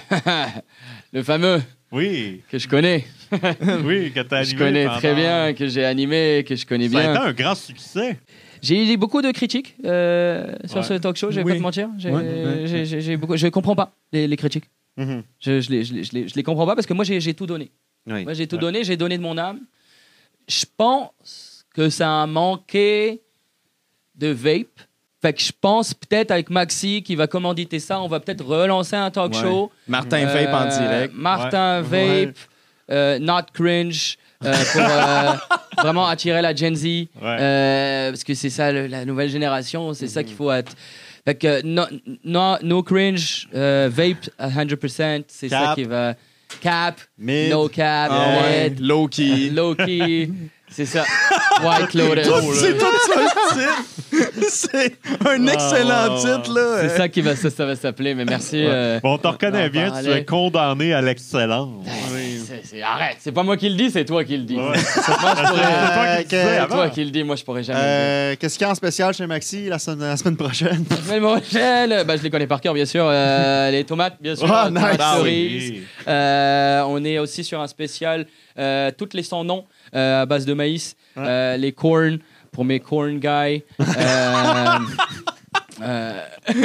Speaker 3: le fameux
Speaker 6: Oui,
Speaker 3: que je connais.
Speaker 6: oui, que t'as animé.
Speaker 3: Je connais
Speaker 6: pendant-
Speaker 3: très bien, que j'ai animé, que je connais
Speaker 6: Ça a été
Speaker 3: bien.
Speaker 6: un grand succès.
Speaker 3: J'ai eu beaucoup de critiques euh, sur
Speaker 6: Ouais.
Speaker 3: ce talk show, je vais
Speaker 5: Oui.
Speaker 3: pas te mentir. J'ai,
Speaker 2: Ouais, ouais,
Speaker 3: j'ai- j'ai- j'ai beaucoup, je comprends pas les, les critiques.
Speaker 2: Mhm.
Speaker 3: Je, je, les, je, les, je, les, je les comprends pas parce que moi, j'ai, j'ai tout donné.
Speaker 2: Oui.
Speaker 3: Moi, j'ai tout
Speaker 6: Ouais.
Speaker 3: donné, j'ai donné de mon âme. Je pense que ça a manqué de vape. Fait que je pense peut-être avec Maxi qui va commanditer ça, on va peut-être relancer un talk
Speaker 2: Ouais.
Speaker 3: show.
Speaker 5: Martin Vape en
Speaker 3: Euh,
Speaker 5: direct.
Speaker 3: Martin
Speaker 2: Ouais.
Speaker 3: Vape, euh, Not Cringe, euh, pour euh, vraiment attirer la Gen Z.
Speaker 6: Ouais.
Speaker 3: Euh, parce que c'est ça, le- la nouvelle génération, c'est ça qu'il faut être. Fait que no, no, no cringe, euh, vape à cent pour cent, c'est
Speaker 2: Cap.
Speaker 3: ça qui va. Cap,
Speaker 2: Mid.
Speaker 3: no cap,
Speaker 5: Ah ouais,
Speaker 3: mid,
Speaker 5: low-key.
Speaker 3: low key, c'est ça. White Lotus.
Speaker 5: C'est tout ça le titre. C'est un excellent titre, là.
Speaker 3: C'est ça qui va, ça, ça va s'appeler, mais merci. euh,
Speaker 6: Bon, on te reconnaît
Speaker 3: non,
Speaker 6: bien,
Speaker 3: bah,
Speaker 6: tu
Speaker 3: allez.
Speaker 6: es condamné à l'excellence.
Speaker 3: c'est- c'est- arrête, c'est pas moi qui le dis, c'est toi qui le dis.
Speaker 6: Ouais.
Speaker 3: Moi, je pourrais-
Speaker 2: Euh,
Speaker 6: C'est toi qui le disais
Speaker 2: que-
Speaker 3: c'est
Speaker 6: avant.
Speaker 3: toi qui le dis, moi je pourrais jamais. le
Speaker 2: Euh, Qu'est-ce qu'il y a en spécial chez Maxi la semaine, la semaine prochaine?
Speaker 3: dire. La semaine prochaine, bah, je les connais par cœur, bien sûr. euh, les tomates, bien sûr.
Speaker 2: Ah,
Speaker 3: tomates
Speaker 2: nice.
Speaker 6: Ah
Speaker 3: cerises.
Speaker 6: oui.
Speaker 3: Euh, on est aussi sur un spécial, euh, toutes les sans noms euh, à base de maïs, euh, les corn pour mes corn guys. Euh, euh,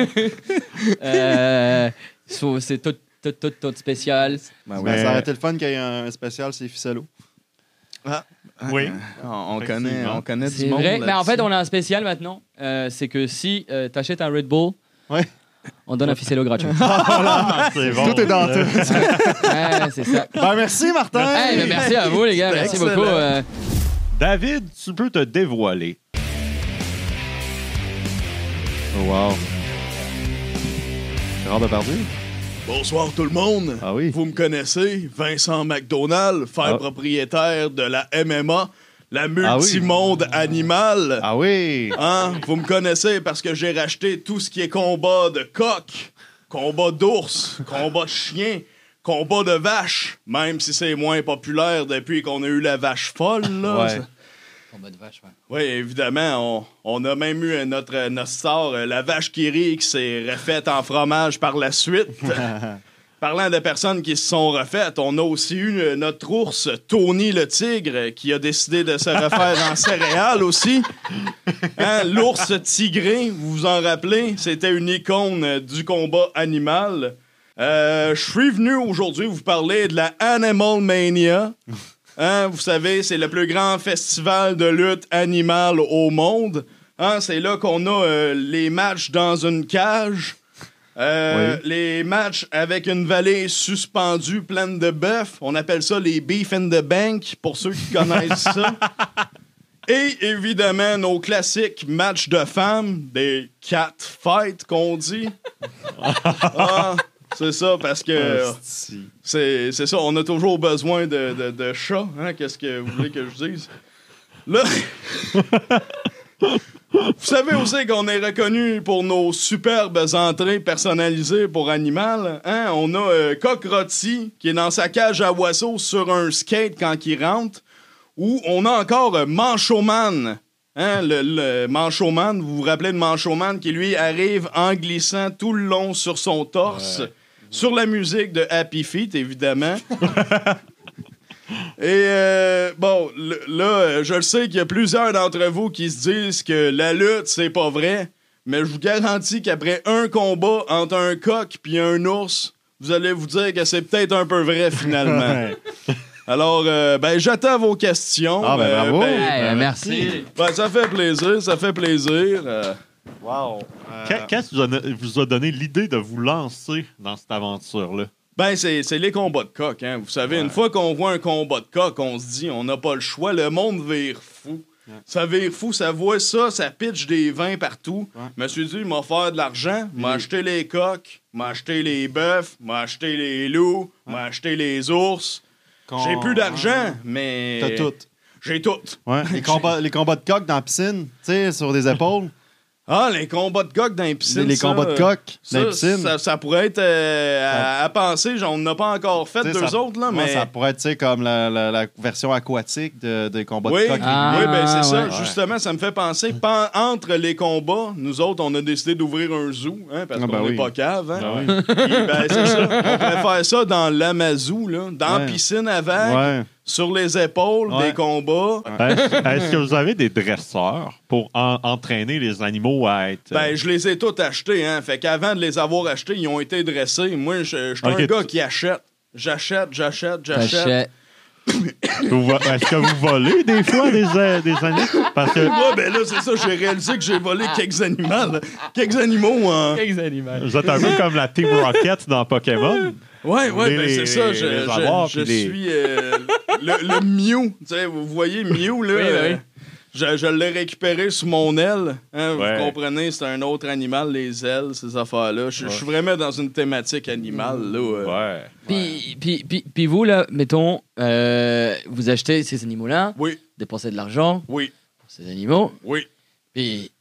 Speaker 3: euh, so- c'est tout, tout, tout, tout spécial.
Speaker 5: Ben oui.
Speaker 2: Ben,
Speaker 6: Mais-
Speaker 2: ça aurait été le fun qu'il y ait un spécial, c'est Ficello.
Speaker 6: Oui.
Speaker 5: On, on connaît,
Speaker 6: Effectivement.
Speaker 5: on connaît du
Speaker 3: C'est
Speaker 5: monde.
Speaker 3: vrai, mais en fait,
Speaker 5: là-dessus.
Speaker 3: on a un spécial maintenant. Euh, c'est que si tu achètes un Red Bull,
Speaker 2: Ouais.
Speaker 3: on donne un ficello gratuit.
Speaker 6: Ah, c'est bon.
Speaker 2: Tout est dans tout.
Speaker 3: Ouais, c'est ça.
Speaker 2: Ben, merci, Martin.
Speaker 3: Hey, mais merci à vous, les gars. Merci
Speaker 5: Excellent.
Speaker 3: beaucoup. euh,
Speaker 6: David, tu peux te dévoiler.
Speaker 2: Oh, wow. Gérard Depardieu?
Speaker 5: Bonsoir tout le monde.
Speaker 2: Ah oui.
Speaker 5: Vous me connaissez, Vincent McDonald, frère
Speaker 2: Ah.
Speaker 5: propriétaire de la M M A, la
Speaker 2: Ah oui.
Speaker 5: multimonde animal.
Speaker 2: Ah oui.
Speaker 5: Hein? Vous me connaissez parce que j'ai racheté tout ce qui est combat de coq, combat d'ours, combat de chien, combat de vache, même si c'est moins populaire depuis qu'on a eu la vache folle, là.
Speaker 2: Ouais.
Speaker 3: Combat de vache, ouais.
Speaker 5: Oui, évidemment, on, on a même eu notre, notre star, euh, la vache qui rit, qui s'est refaite en fromage par la suite. Parlant de personnes qui se sont refaites, on a aussi eu euh, notre ours, Tony le tigre, qui a décidé de se refaire en céréales aussi. Hein, l'ours tigré, vous vous en rappelez, c'était une icône euh, du combat animal. Euh, Je suis venu aujourd'hui vous parler de la Animal Mania. Hein, vous savez, c'est le plus grand festival de lutte animale au monde. Hein, c'est là qu'on a euh, les matchs dans une cage, euh, les matchs avec une vallée suspendue pleine de bœuf. On appelle ça les beef in the bank, pour ceux qui connaissent ça. Et évidemment, nos classiques matchs de femmes, des cat fights qu'on dit. Ah, c'est ça, parce que...
Speaker 2: Asti.
Speaker 5: C'est, c'est ça, on a toujours besoin de, de, de chats. Hein? Qu'est-ce que vous voulez que je dise? Là, vous savez aussi qu'on est reconnu pour nos superbes entrées personnalisées pour animal. Hein? On a euh, Coq Rôti qui est dans sa cage à oiseaux sur un skate quand il rentre. Ou on a encore euh, Manchoman. Hein? Le, le Manchoman, vous vous rappelez de Manchoman qui lui arrive en glissant tout le long sur son torse. Sur la musique de Happy Feet, évidemment. Et euh, bon, le- là, je le sais qu'il y a plusieurs d'entre vous qui se disent que la lutte, c'est pas vrai. Mais je vous garantis qu'après un combat entre un coq puis un ours, vous allez vous dire que c'est peut-être un peu vrai, finalement.
Speaker 2: Ouais.
Speaker 5: Alors, euh, ben, j'attends vos questions.
Speaker 2: Ah, ben,
Speaker 5: Euh,
Speaker 2: bravo.
Speaker 5: ben,
Speaker 3: Hey, merci.
Speaker 5: ben, ça fait plaisir, ça fait plaisir. Euh,
Speaker 2: Wow.
Speaker 6: Qu'est- Qu'est-ce qui vous a- vous a donné l'idée de vous lancer dans cette aventure-là?
Speaker 5: Ben, c'est c'est les combats de coq, hein. Vous savez, une fois qu'on voit un combat de coq, on se dit, on n'a pas le choix. Le monde vire fou. Ça vire fou, ça voit ça, ça pitch des vins partout.
Speaker 2: Ouais.
Speaker 5: Je me suis dit, m'a faire de l'argent, m'a acheté les coqs, m'a acheté les bœufs, m'a acheté les loups, m'a acheté les ours. J'ai plus d'argent, mais...
Speaker 2: T'as tout.
Speaker 5: J'ai tout.
Speaker 2: Ouais. Les, combats, les combats de coq dans la piscine, tu sais, sur des épaules.
Speaker 5: Ah, les combats de coq dans les piscines,
Speaker 2: les les
Speaker 5: ça,
Speaker 2: combats de
Speaker 5: euh,
Speaker 2: coq
Speaker 5: Ça,
Speaker 2: dans la piscine.
Speaker 5: ça, ça pourrait être euh, à, à penser. Genre, on n'a pas encore fait
Speaker 2: Tu sais,
Speaker 5: deux
Speaker 2: ça-
Speaker 5: autres, là,
Speaker 2: ouais,
Speaker 5: mais...
Speaker 2: ça pourrait être, tu sais, comme la, la- la version aquatique de, des combats
Speaker 5: Oui,
Speaker 2: de coq.
Speaker 3: Ah,
Speaker 5: oui, ben c'est ça.
Speaker 3: ouais.
Speaker 5: Justement, ça me fait penser. pen- entre les combats, nous autres, on a décidé d'ouvrir un zoo, hein, parce
Speaker 2: Ah,
Speaker 5: qu'on
Speaker 2: ben
Speaker 5: n'est
Speaker 2: oui.
Speaker 5: pas cave. Hein?
Speaker 2: Ah oui.
Speaker 5: Puis, ben, c'est ça. On pourrait faire ça dans l'Amazou, là, dans la
Speaker 2: Ouais.
Speaker 5: piscine à vagues,
Speaker 2: Ouais.
Speaker 5: sur les épaules,
Speaker 2: Ouais.
Speaker 5: des combats.
Speaker 6: Est-ce est-ce que vous avez des dresseurs pour en- entraîner les animaux à être...
Speaker 5: Ben, je les ai tous achetés, hein. Fait qu'avant de les avoir achetés, ils ont été dressés. Moi, je je suis
Speaker 6: Ok,
Speaker 5: un gars
Speaker 6: tu-
Speaker 5: qui achète. J'achète, j'achète, j'achète.
Speaker 3: T'achètes.
Speaker 6: Vous vo- Est-ce que vous volez des fois des, euh, des animaux? Parce que
Speaker 5: Ouais, ben là, c'est ça, j'ai réalisé que j'ai volé quelques animaux. Quelques animaux en.
Speaker 3: Quelques animaux.
Speaker 6: vous êtes un peu comme la Team Rocket dans Pokémon.
Speaker 5: Ouais, ouais,
Speaker 6: Les-
Speaker 5: ben c'est ça.
Speaker 6: les-
Speaker 5: Je,
Speaker 6: les
Speaker 5: je-
Speaker 6: avoir,
Speaker 5: je
Speaker 6: puis les-
Speaker 5: suis euh, le, le Mew. Tu sais, vous voyez Mew, là.
Speaker 3: Oui, ben oui.
Speaker 5: euh, Je, je l'ai récupéré sous mon aile. Hein,
Speaker 6: Ouais.
Speaker 5: Vous comprenez, c'est un autre animal, les ailes, ces affaires-là. Je je suis vraiment dans une thématique animale. Là, euh.
Speaker 6: Ouais.
Speaker 3: Puis, puis, puis, puis vous, là, mettons, euh, vous achetez ces animaux-là,
Speaker 5: Oui,
Speaker 3: dépensez de l'argent
Speaker 5: oui,
Speaker 3: pour ces animaux,
Speaker 5: oui.
Speaker 3: puis...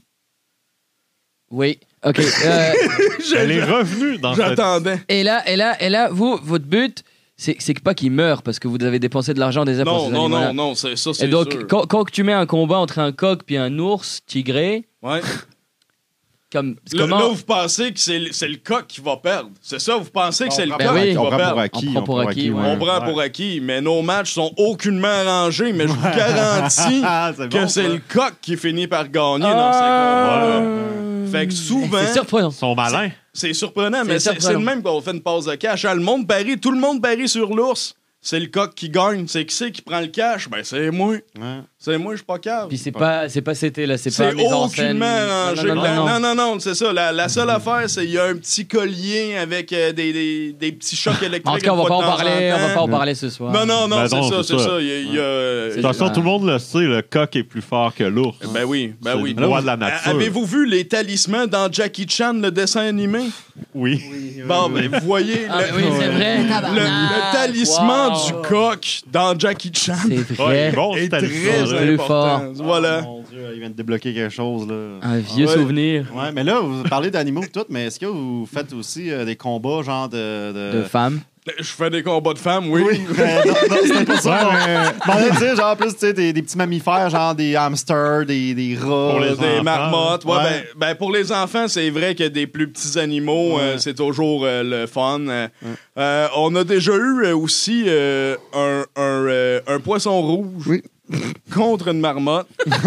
Speaker 3: Oui, ok. euh,
Speaker 6: Elle est revenue dans cette...
Speaker 5: J'attendais.
Speaker 3: et, là, et, là, et là, vous, votre but, c'est c'est que pas qu'ils meurent parce que vous avez dépensé de l'argent déjà pour
Speaker 5: Non,
Speaker 3: ces
Speaker 5: non,
Speaker 3: animaux-là.
Speaker 5: non, non, c'est ça, c'est
Speaker 3: Et donc,
Speaker 5: sûr.
Speaker 3: quand, quand tu mets un combat entre un coq puis un ours tigré,
Speaker 5: Ouais.
Speaker 3: comme...
Speaker 5: Là,
Speaker 3: comment...
Speaker 5: là, vous pensez que c'est le, c'est le coq qui va perdre. C'est ça, vous pensez que c'est le
Speaker 2: On
Speaker 5: coq
Speaker 2: prend-
Speaker 3: Ben oui.
Speaker 5: qui
Speaker 2: on
Speaker 5: va
Speaker 2: prend
Speaker 5: perdre.
Speaker 2: pour acquis.
Speaker 3: On prend pour acquis, ouais.
Speaker 5: On prend pour acquis, mais nos matchs sont aucunement arrangés, mais je vous garantis
Speaker 2: Ah, c'est
Speaker 5: que
Speaker 2: bon,
Speaker 5: c'est
Speaker 2: ça.
Speaker 5: le coq qui finit par gagner
Speaker 3: Ah.
Speaker 5: dans ces combats-là. Fait que souvent,
Speaker 3: C'est surprenant.
Speaker 6: Ils sont malins.
Speaker 5: c'est surprenant,
Speaker 3: C'est
Speaker 5: mais c'est
Speaker 3: surprenant.
Speaker 5: c'est le même qu'on fait une pause de cash. hein. Le monde parie, tout le monde parie sur l'ours. C'est le coq qui gagne. C'est qui c'est qui prend le cash? Ben, c'est moi.
Speaker 2: Ouais.
Speaker 5: C'est moi, je suis pas cave.
Speaker 3: Puis c'est pas, c'est pas c'était là, c'est pas
Speaker 5: C'est
Speaker 3: mis en scène.
Speaker 5: aucunement arrangé.
Speaker 3: Non, non, non, non.
Speaker 5: non, non, non, c'est ça. La, la seule affaire, c'est qu'il y a un petit collier avec euh, des, des, des petits chocs électriques.
Speaker 3: En tout cas, on
Speaker 5: une
Speaker 3: va pas
Speaker 5: fois
Speaker 3: en
Speaker 5: de temps
Speaker 3: parler,
Speaker 5: en
Speaker 3: on va
Speaker 5: temps.
Speaker 3: pas en parler ce soir.
Speaker 5: Non, non, non,
Speaker 6: Ben
Speaker 5: c'est
Speaker 6: non,
Speaker 5: ça,
Speaker 6: c'est
Speaker 5: c'est
Speaker 6: ça.
Speaker 5: ça. Il y a- il y a, euh,
Speaker 6: De toute façon,
Speaker 3: Ouais.
Speaker 6: tout le monde le sait, le coq est plus fort que l'ours.
Speaker 5: Ben oui, ben
Speaker 6: C'est
Speaker 5: oui.
Speaker 6: le loi de la
Speaker 5: A-
Speaker 6: nature.
Speaker 5: Avez-vous vu les talismans dans Jackie Chan, le dessin animé?
Speaker 6: Oui.
Speaker 5: Bon, ben, vous voyez
Speaker 3: Ah,
Speaker 5: le,
Speaker 3: oui, c'est vrai.
Speaker 5: le, le talisman
Speaker 3: Wow.
Speaker 5: du coq dans Jackie Chan
Speaker 3: C'est
Speaker 6: Ouais,
Speaker 3: vrai.
Speaker 6: bon,
Speaker 5: est
Speaker 6: c'était
Speaker 5: très
Speaker 6: ça, là.
Speaker 3: Plus
Speaker 5: important.
Speaker 3: fort.
Speaker 5: Voilà.
Speaker 2: Mon Dieu, il vient de débloquer quelque chose, là.
Speaker 3: Un vieux
Speaker 5: Ouais.
Speaker 3: souvenir
Speaker 2: Ouais, mais là, vous parlez d'animaux et tout, mais est-ce que vous faites aussi euh, des combats, genre de... de...
Speaker 3: de femmes.
Speaker 5: Je fais des combats de femmes, oui.
Speaker 2: Oui, mais non, non, c'était pas ça. Je m'en allais dire, genre, plus, tu sais, des, des petits mammifères, genre des hamsters, des, des rats.
Speaker 6: Pour les
Speaker 5: des
Speaker 6: enfants.
Speaker 5: marmottes. Ouais,
Speaker 2: Ouais.
Speaker 5: Ben, ben, pour les enfants, c'est vrai que des plus petits animaux,
Speaker 2: Ouais.
Speaker 5: euh, c'est toujours euh, le fun. Euh, euh, on a déjà eu euh, aussi euh, un, un, euh, un poisson rouge
Speaker 2: Oui.
Speaker 5: contre une marmotte.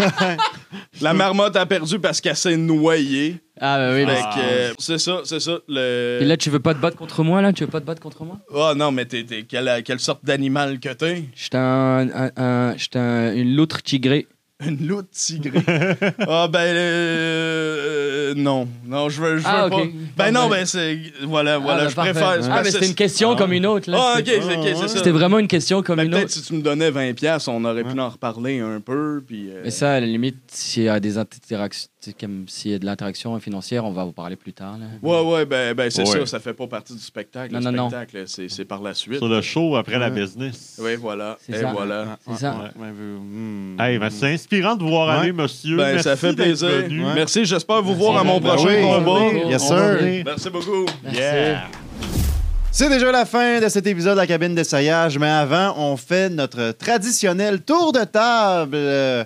Speaker 5: La marmotte a perdu parce qu'elle s'est noyée.
Speaker 3: Ah bah oui.
Speaker 5: Fait
Speaker 3: là.
Speaker 5: que, euh, c'est ça, c'est ça. Le...
Speaker 3: Et là, tu veux pas te battre contre moi, là? Tu veux pas te battre contre moi?
Speaker 5: Ah non, mais t'es, t'es- quelle, quelle sorte d'animal que t'es?
Speaker 3: J'étais un, un, un- j'étais un- une loutre tigrée.
Speaker 5: Une loutre tigrée. Ah ben euh, euh, non, non, je veux, je veux
Speaker 3: Ah,
Speaker 5: pas.
Speaker 3: ok.
Speaker 5: Ben non,
Speaker 3: Parfait.
Speaker 5: ben c'est voilà, voilà,
Speaker 3: Ah, bah,
Speaker 5: je
Speaker 3: parfait.
Speaker 5: préfère.
Speaker 3: Ah, mais c'était une question
Speaker 6: Ah.
Speaker 3: comme une autre, là.
Speaker 5: Ah ok,
Speaker 3: C'était-
Speaker 5: c'est, ok, c'est ça.
Speaker 3: C'était vraiment une question comme
Speaker 5: Ben,
Speaker 3: une
Speaker 5: peut-être
Speaker 3: autre.
Speaker 5: si tu me donnais vingt piastres, on aurait pu en reparler un peu, puis. euh,
Speaker 3: Mais ça, à la limite, s'il y a des interactions, comme s'il y a de l'interaction financière, on va vous parler plus tard. Là.
Speaker 5: Ouais, ouais, ben, ben c'est
Speaker 6: Ouais.
Speaker 5: ça, ça fait pas partie du spectacle.
Speaker 3: Non,
Speaker 5: le
Speaker 3: non, non.
Speaker 5: spectacle, c'est, c'est par la suite.
Speaker 6: Sur le show après la
Speaker 2: Ouais.
Speaker 6: business.
Speaker 5: Oui, voilà.
Speaker 3: C'est
Speaker 5: Et
Speaker 3: ça.
Speaker 5: voilà.
Speaker 3: C'est ça.
Speaker 2: Ouais, ouais, hmm.
Speaker 6: Hey, ben, c'est inspirant de vous voir
Speaker 2: Ouais.
Speaker 6: aller, monsieur.
Speaker 5: Ben,
Speaker 6: Merci
Speaker 5: ça fait
Speaker 6: d'être
Speaker 5: plaisir.
Speaker 6: venu.
Speaker 2: Ouais.
Speaker 5: Merci, j'espère vous
Speaker 3: Merci.
Speaker 5: voir à mon
Speaker 2: Ben
Speaker 5: prochain
Speaker 2: oui.
Speaker 5: combat.
Speaker 3: Oui.
Speaker 2: Yes,
Speaker 3: On
Speaker 2: sir.
Speaker 3: va venir.
Speaker 5: Merci beaucoup.
Speaker 3: Merci.
Speaker 6: Yeah.
Speaker 2: C'est déjà la fin de cet épisode de la cabine d'essayage, mais avant, on fait notre traditionnel tour de table. Euh,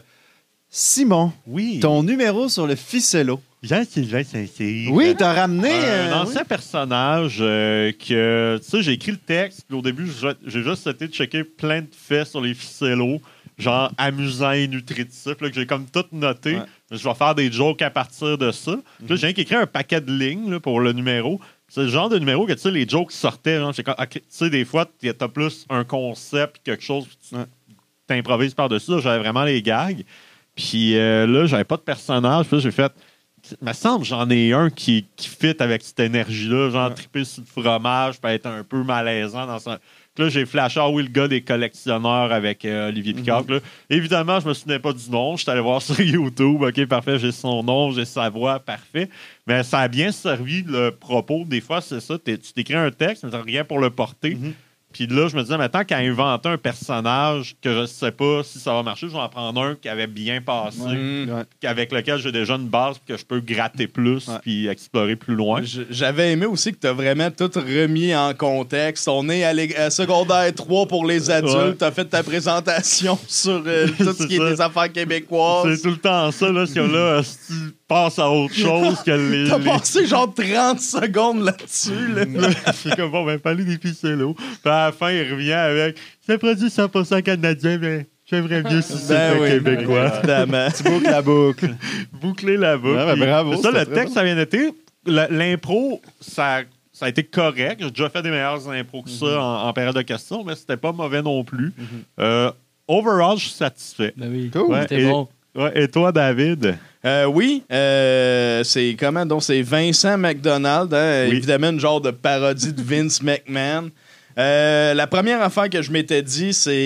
Speaker 2: Simon,
Speaker 6: Oui.
Speaker 2: ton numéro sur le ficello.
Speaker 6: Jean-Sylvain Saint-Cyr.
Speaker 2: Oui, t'as ramené...
Speaker 6: Un
Speaker 2: euh,
Speaker 6: ancien personnage euh, que, tu sais, j'ai écrit le texte, puis au début, j'ai j'ai juste essayé de checker plein de faits sur les ficellos, genre amusant et nutritif, là, que j'ai comme tout noté.
Speaker 2: Ouais.
Speaker 6: Je vais faire des jokes à partir de ça. Puis là, j'ai écrit un paquet de lignes là, pour le numéro. C'est le genre de numéro que, tu sais, les jokes sortaient. Genre, j'ai comme, ok, tu sais, des fois, t'as plus un concept, quelque chose, puis tu
Speaker 2: Ouais.
Speaker 6: t'improvises par-dessus. Là, j'avais vraiment les gags. Puis euh, là, j'avais pas de personnage. Puis là, j'ai fait... Il me semble que j'en ai un qui, qui fit avec cette énergie-là, genre
Speaker 2: Ouais.
Speaker 6: triper sur le fromage, peut être un peu malaisant dans son. Puis là, j'ai flashé, ah oui, le gars des collectionneurs avec euh, Olivier Picard. Puis là, évidemment, je me souvenais pas du nom. Je suis allé voir sur YouTube. OK, parfait, j'ai son nom, j'ai sa voix, parfait. Mais ça a bien servi le propos. Des fois, c'est ça. t'es- Tu t'écris un texte, mais t'as rien pour le porter.
Speaker 2: Mhm.
Speaker 6: Puis là, je me disais, mais tant qu'à inventer un personnage que je sais pas si ça va marcher, je vais en prendre un qui avait bien passé,
Speaker 5: Mm.
Speaker 2: Ouais.
Speaker 6: avec lequel j'ai déjà une base que je peux gratter plus
Speaker 2: Ouais.
Speaker 6: puis explorer plus loin.
Speaker 5: J- J'avais aimé aussi que tu as vraiment tout remis en contexte. On est à, l'é- à secondaire trois pour les adultes.
Speaker 6: Ouais.
Speaker 5: Tu as fait ta présentation sur euh, tout ce
Speaker 6: C'est
Speaker 5: qui est
Speaker 6: ça.
Speaker 5: des affaires québécoises.
Speaker 6: C'est tout le temps ça, là, si on là, si tu passes à autre chose que les.
Speaker 5: T'as
Speaker 6: les-
Speaker 5: passé genre trente secondes là-dessus. Là.
Speaker 6: C'est comme bon, ben, parler des ficellos. Puis à la fin, il revient avec c'est produit cent pour cent canadien, mais j'aimerais mieux si c'était
Speaker 5: Ben oui,
Speaker 6: québécois.
Speaker 5: évidemment.
Speaker 2: Tu boucles la boucle.
Speaker 6: Boucler la boucle.
Speaker 2: Ouais, ben,
Speaker 6: Puis,
Speaker 2: bravo,
Speaker 6: Ça,
Speaker 2: c'était
Speaker 6: le
Speaker 2: très
Speaker 6: texte,
Speaker 2: bon.
Speaker 6: ça vient d'être. La- L'impro, ça, ça a été correct. J'ai déjà fait des meilleures impros que ça
Speaker 2: Mhm.
Speaker 6: en, en période de questions, mais c'était pas mauvais non plus. Euh, overall, je suis satisfait.
Speaker 3: Ben oui.
Speaker 2: Cool.
Speaker 6: Ouais,
Speaker 3: C'était
Speaker 6: et-
Speaker 3: bon.
Speaker 6: Ouais, et toi, David?
Speaker 5: Euh, oui, euh, c'est comment donc c'est Vincent McDonald, hein,
Speaker 6: Oui.
Speaker 5: évidemment une genre de parodie de Vince McMahon. Euh, la première affaire que je m'étais dit, c'est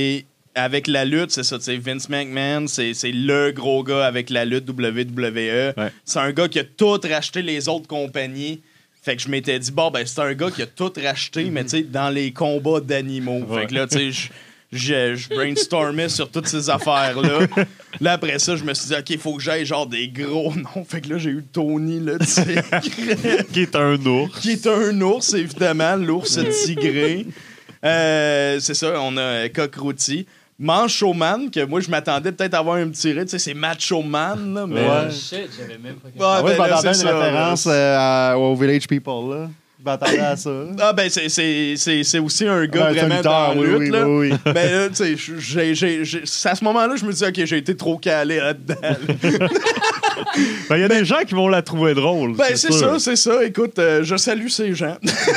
Speaker 5: avec la lutte, c'est ça, tu sais, Vince McMahon, c'est, c'est le gros gars avec la lutte W W E.
Speaker 6: Ouais.
Speaker 5: C'est un gars qui a tout racheté les autres compagnies. Fait que je m'étais dit, bon, ben, c'est un gars qui a tout racheté, mais tu sais, dans les combats d'animaux.
Speaker 6: Ouais.
Speaker 5: Fait que là, tu sais, je. Je, je brainstormais sur toutes ces affaires-là. Là, après ça, je me suis dit, OK, il faut que j'aille genre des gros noms. Fait que là, j'ai eu Tony, le tigre.
Speaker 6: Qui est un ours.
Speaker 5: Qui est un ours, évidemment, l'ours tigré. Euh, c'est ça, on a euh, Coq-Rôti. Mancho Man, que moi, je m'attendais peut-être à avoir un petit rire. Tu sais, c'est Macho Man, là, mais...
Speaker 2: Ouais.
Speaker 3: Shit, j'avais même pas.
Speaker 5: Ah,
Speaker 2: Ah, oui,
Speaker 5: ben
Speaker 2: je
Speaker 5: là,
Speaker 2: m'attendais à
Speaker 5: c'est
Speaker 2: une
Speaker 5: ça,
Speaker 2: référence
Speaker 5: là.
Speaker 2: euh, à- au Village People, là. Je m'attendais à ça.
Speaker 5: Ah, ben, c'est, c'est, c'est, c'est aussi un gars
Speaker 2: Ben, c'est un
Speaker 5: vraiment
Speaker 2: lutteur,
Speaker 5: dans la
Speaker 2: oui,
Speaker 5: lutte,
Speaker 2: oui,
Speaker 5: là.
Speaker 2: oui, oui.
Speaker 5: Ben là, tu sais, j'ai, j'ai, j'ai- c'est à ce moment-là, je me dis, OK, j'ai été trop calé là-dedans. là.
Speaker 6: Ben, il y a des gens qui vont la trouver drôle.
Speaker 5: Ben, c'est
Speaker 6: sûr.
Speaker 5: ça, c'est ça. Écoute, euh, je salue ces gens.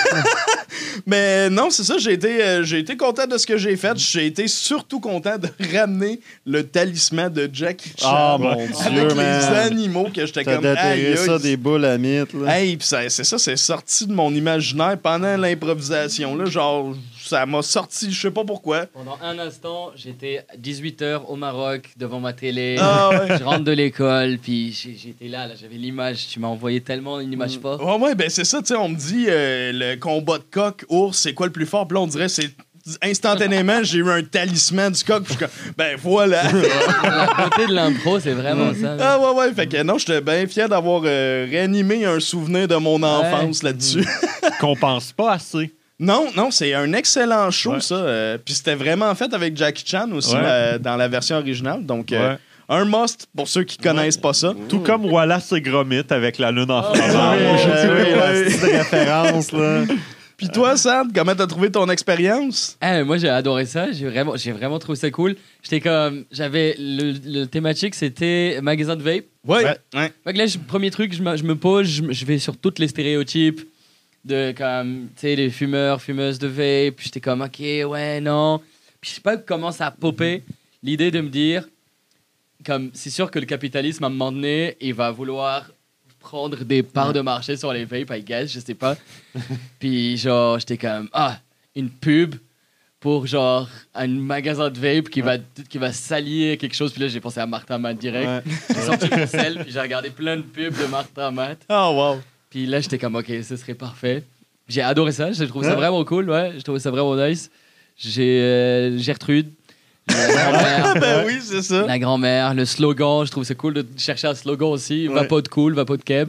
Speaker 5: Mais non, c'est ça, j'ai été, euh, j'ai été content de ce que j'ai fait. J'ai été surtout content de ramener le talisman de Jackie Chan.
Speaker 2: Ah, mon
Speaker 5: avec
Speaker 2: Dieu,
Speaker 5: les
Speaker 2: man.
Speaker 5: animaux que j'étais
Speaker 2: T'as
Speaker 5: comme... aïe,
Speaker 2: déterré
Speaker 5: aïe.
Speaker 2: ça des boules à mythe, là.
Speaker 5: Hey, pis ça- c'est ça, c'est sorti de mon imaginaire pendant l'improvisation. Là, genre, ça m'a sorti, je sais pas pourquoi.
Speaker 3: Pendant un instant, j'étais à dix-huit heures au Maroc devant ma télé.
Speaker 5: Ah ouais.
Speaker 3: Je rentre de l'école, puis j'ai- j'étais là, là j'avais l'image. Tu m'as envoyé tellement une image forte.
Speaker 5: Ouais, ouais, ben c'est ça, tu sais, on me dit euh, le combat de coq, ours, c'est quoi le plus fort? Puis là, on dirait, c'est instantanément, j'ai eu un talisman du coq, puis je suis comme, ben voilà.
Speaker 3: La beauté de l'impro, c'est vraiment ça.
Speaker 5: Ah ouais, ouais, fait que non, j'étais bien fier d'avoir euh, réanimé un souvenir de mon enfance là-dessus.
Speaker 6: Qu'on pense pas assez.
Speaker 5: Non, non, c'est un excellent show,
Speaker 6: Ouais.
Speaker 5: ça. euh, Puis c'était vraiment fait avec Jackie Chan aussi,
Speaker 6: Ouais.
Speaker 5: euh, dans la version originale. Donc, euh,
Speaker 6: Ouais.
Speaker 5: un must pour ceux qui connaissent pas ça.
Speaker 6: Tout comme Wallace et Gromit avec la lune en
Speaker 2: Ah, oui,
Speaker 6: fromage.
Speaker 2: oui, oui, la
Speaker 5: ouais.
Speaker 2: petite référence, là.
Speaker 5: Puis toi, Sam, comment t'as trouvé ton expérience?
Speaker 3: Eh, moi j'ai adoré ça, j'ai vraiment, j'ai vraiment trouvé ça cool. J'étais comme, j'avais le, le thématique, c'était magasin de vape.
Speaker 5: Ouais.
Speaker 2: Ouais.
Speaker 5: ouais.
Speaker 3: Fait que là, je- premier truc, je me, je me pose, je, me- je vais sur tous les stéréotypes de comme, tu sais, les fumeurs, fumeuses de vape. Puis j'étais comme, ok, ouais, non. Puis je sais pas comment ça a popé l'idée de me dire, comme, c'est sûr que le capitalisme, à un moment donné, il va vouloir prendre des parts de marché sur les vapes, I guess, je sais pas. Puis genre, j'étais comme, ah, une pub pour genre un magasin de vape qui va, qui va s'allier quelque chose. Puis là, j'ai pensé à Martha Matt direct.
Speaker 2: Ouais.
Speaker 3: J'ai sorti mon sel, puis j'ai regardé plein de pubs de Martha Matt.
Speaker 5: Oh, wow.
Speaker 3: Puis là, j'étais comme, ok, ce serait parfait. J'ai adoré ça, j'ai trouvé ça
Speaker 2: Ouais.
Speaker 3: vraiment cool, ouais, j'ai trouvé ça vraiment nice. J'ai euh, Gertrude, la grand-mère,
Speaker 5: Ah, ben oui, c'est ça.
Speaker 3: la grand-mère, le slogan, je trouve ça cool de chercher un slogan aussi. Va
Speaker 2: Ouais.
Speaker 3: pas de cool, va pas de keb.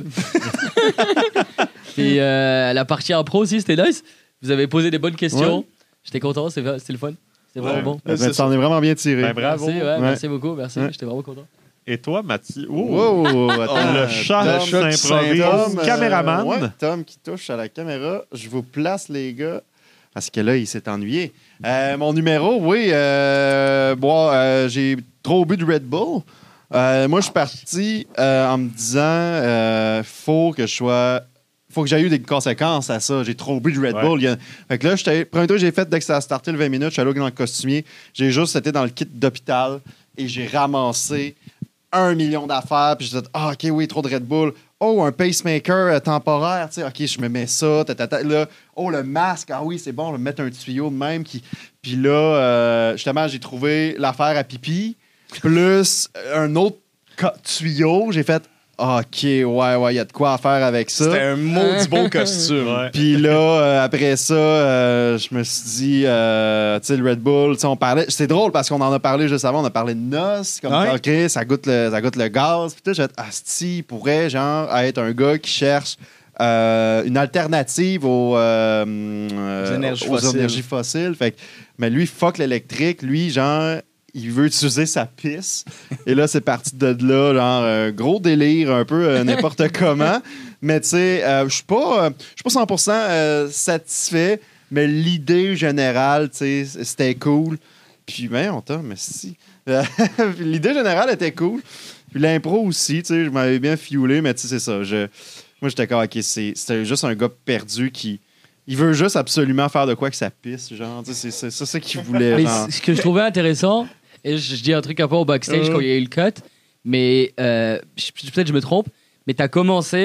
Speaker 3: Puis euh, la partie impro aussi, c'était nice. Vous avez posé des bonnes questions.
Speaker 2: Ouais.
Speaker 3: J'étais content, c'est c'était le fun. C'était vraiment
Speaker 5: Ouais.
Speaker 3: bon.
Speaker 2: Ben,
Speaker 5: c'est
Speaker 2: tu t'en es vraiment bien tiré.
Speaker 6: Ben, bravo.
Speaker 3: Merci, ouais,
Speaker 2: Ouais.
Speaker 3: merci beaucoup, merci.
Speaker 2: Ouais.
Speaker 3: J'étais vraiment content.
Speaker 6: Et toi, Mathieu? Oh.
Speaker 2: Wow, attends.
Speaker 6: Le chat
Speaker 2: Tom
Speaker 6: s'improvise.
Speaker 2: Tom, euh,
Speaker 6: Caméraman.
Speaker 2: ouais, Tom qui touche à la caméra. Je vous place, les gars, parce que là, il s'est ennuyé. Euh, mon numéro, oui, euh, bon, euh, j'ai trop bu de Red Bull. Euh, moi, je suis parti euh, en me disant, euh, faut que je sois... faut que j'aille eu des conséquences à ça. J'ai trop bu de Red
Speaker 6: Ouais.
Speaker 2: Bull. Il y a- Fait que là, j'étais- le premier truc que j'ai fait dès que ça a starté le vingt minutes, je suis allé dans le costumier. J'ai juste été dans le kit d'hôpital et j'ai ramassé un million d'affaires. Puis j'ai dit, ah, OK, oui, trop de Red Bull. Oh, un pacemaker euh, temporaire. Tu sais, OK, je me mets ça. ta, ta, ta. Là, oh, le masque. Ah oui, c'est bon, je vais mettre un tuyau de même. Qui... Puis là, euh, justement, j'ai trouvé l'affaire à pipi, plus un autre co- tuyau. J'ai fait, OK, ouais, ouais, il y a de quoi à faire avec ça.
Speaker 5: C'était un maudit beau costume.
Speaker 6: Ouais.
Speaker 2: Puis là, euh, après ça, euh, je me suis dit, euh, tu sais, le Red Bull, tu sais, on parlait. C'est drôle parce qu'on en a parlé juste avant, on a parlé de noces, comme
Speaker 5: Ouais.
Speaker 2: OK, ça goûte le, ça goûte le gaz. Puis tout, j'ai dit, Asti, il pourrait, genre, être un gars qui cherche euh, une alternative aux, euh, euh,
Speaker 5: Aux énergies
Speaker 2: aux
Speaker 5: fossiles.
Speaker 2: énergies fossiles. Fait que, mais lui, fuck l'électrique. Lui, genre, il veut utiliser sa pisse. Et là, c'est parti de là, genre, euh, gros délire, un peu euh, n'importe comment. Mais tu sais, euh, je suis pas, euh, je suis pas cent pour cent euh, satisfait, mais l'idée générale, tu sais, c'était cool. Puis, ben, on t'a, mais si. Puis l'idée générale était cool. Puis l'impro aussi, tu sais, je m'avais bien fioulé, mais tu sais, c'est ça. Je, moi, j'étais comme, OK, c'est, c'était juste un gars perdu qui... Il veut juste absolument faire de quoi que ça pisse, genre. Tu sais, c'est, c'est, c'est ça qu'il voulait,
Speaker 3: Mais
Speaker 2: genre.
Speaker 3: c- ce que je trouvais intéressant, et je, je dis un truc un peu au backstage
Speaker 2: Euh.
Speaker 3: quand il y a eu le cut, mais euh, je- peut-être je me trompe, mais t'as commencé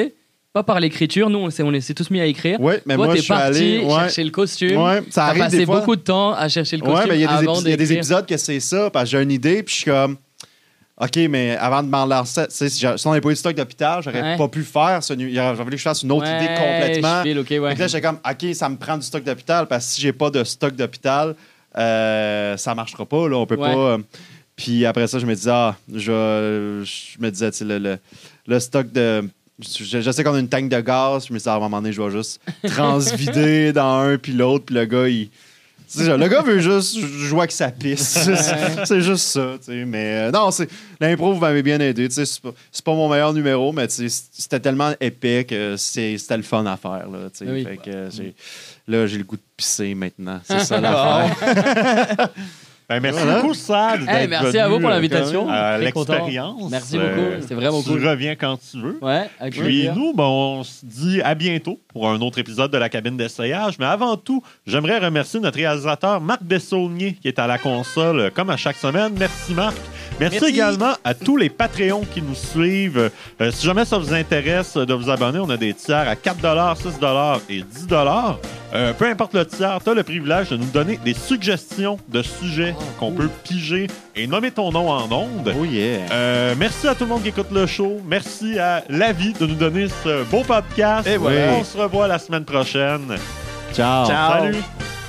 Speaker 3: pas par l'écriture. Nous, on s'est, on s'est tous mis à écrire.
Speaker 2: Ouais, mais
Speaker 3: Toi,
Speaker 2: moi,
Speaker 3: t'es
Speaker 2: je suis
Speaker 3: parti
Speaker 2: allé. Ouais.
Speaker 3: chercher le costume.
Speaker 2: Ouais, ça
Speaker 3: T'as
Speaker 2: arrive
Speaker 3: passé
Speaker 2: des fois.
Speaker 3: beaucoup de temps à chercher le
Speaker 2: Ouais,
Speaker 3: costume
Speaker 2: mais il y a des,
Speaker 3: avant
Speaker 2: épis- il y a des
Speaker 3: d'écrire.
Speaker 2: épisodes que c'est ça, parce que j'ai une idée, puis je suis comme. OK, mais avant de m'en lancer, tu sais, si j'ai- si on n'avait pas eu de stock d'hôpital, j'aurais
Speaker 3: Ouais.
Speaker 2: pas pu faire ce. nu- J'aurais voulu que je fasse une autre
Speaker 3: Ouais,
Speaker 2: idée complètement.
Speaker 3: je file, ok, ouais.
Speaker 2: Fait que là, j'étais comme, OK, ça me prend du stock d'hôpital, parce que si j'ai pas de stock d'hôpital, euh, ça marchera pas, là. On peut
Speaker 3: Ouais.
Speaker 2: pas. euh, Puis après ça, je me disais, ah, je, je me disais, tu sais, le, le, le stock de. Je, je sais qu'on a une tank de gaz, je me disais, ah, à un moment donné, je vais juste transvider dans un puis l'autre, puis le gars, il. Tu sais, le gars veut juste jouer avec sa piste. C'est c'est juste ça. Tu sais. Mais euh, non, c'est, l'impro vous m'avez bien aidé. Tu sais, c'est, pas, c'est pas mon meilleur numéro, mais tu sais, c'était tellement épais que c'est, c'était le fun à faire. Là, tu sais.
Speaker 3: Oui.
Speaker 2: Fait que, euh, j'ai, là, j'ai le goût de pisser maintenant. C'est ça l'affaire.
Speaker 6: Ben, merci
Speaker 2: Voilà.
Speaker 6: beaucoup, Sad.
Speaker 3: Hey,
Speaker 6: d'être
Speaker 3: merci à vous
Speaker 6: venu,
Speaker 3: pour
Speaker 6: euh,
Speaker 3: l'invitation.
Speaker 6: à
Speaker 3: Très content.
Speaker 6: l'expérience.
Speaker 3: Merci
Speaker 6: Euh,
Speaker 3: beaucoup. C'était vraiment
Speaker 6: tu
Speaker 3: cool.
Speaker 6: reviens quand tu veux.
Speaker 3: Ouais, avec
Speaker 6: Puis
Speaker 3: plaisir.
Speaker 6: nous, ben, on se dit à bientôt pour un autre épisode de la cabine d'essayage. Mais avant tout, j'aimerais remercier notre réalisateur Marc Dessaulnier qui est à la console euh, comme à chaque semaine. Merci Marc. Merci,
Speaker 1: Merci.
Speaker 6: également à tous les Patreons qui nous suivent. Euh, si jamais ça vous intéresse de vous abonner, on a des tiers à quatre dollars, six dollars et dix dollars. Euh, peu importe le tiers, tu as le privilège de nous donner des suggestions de sujets qu'on peut piger et nommer ton nom en ondes.
Speaker 2: Oh yeah.
Speaker 6: Euh, merci à tout le monde qui écoute le show. Merci à Lavi de nous donner ce beau podcast.
Speaker 5: Et voilà.
Speaker 6: On se revoit la semaine prochaine.
Speaker 2: Ciao.
Speaker 5: Ciao.
Speaker 6: Salut!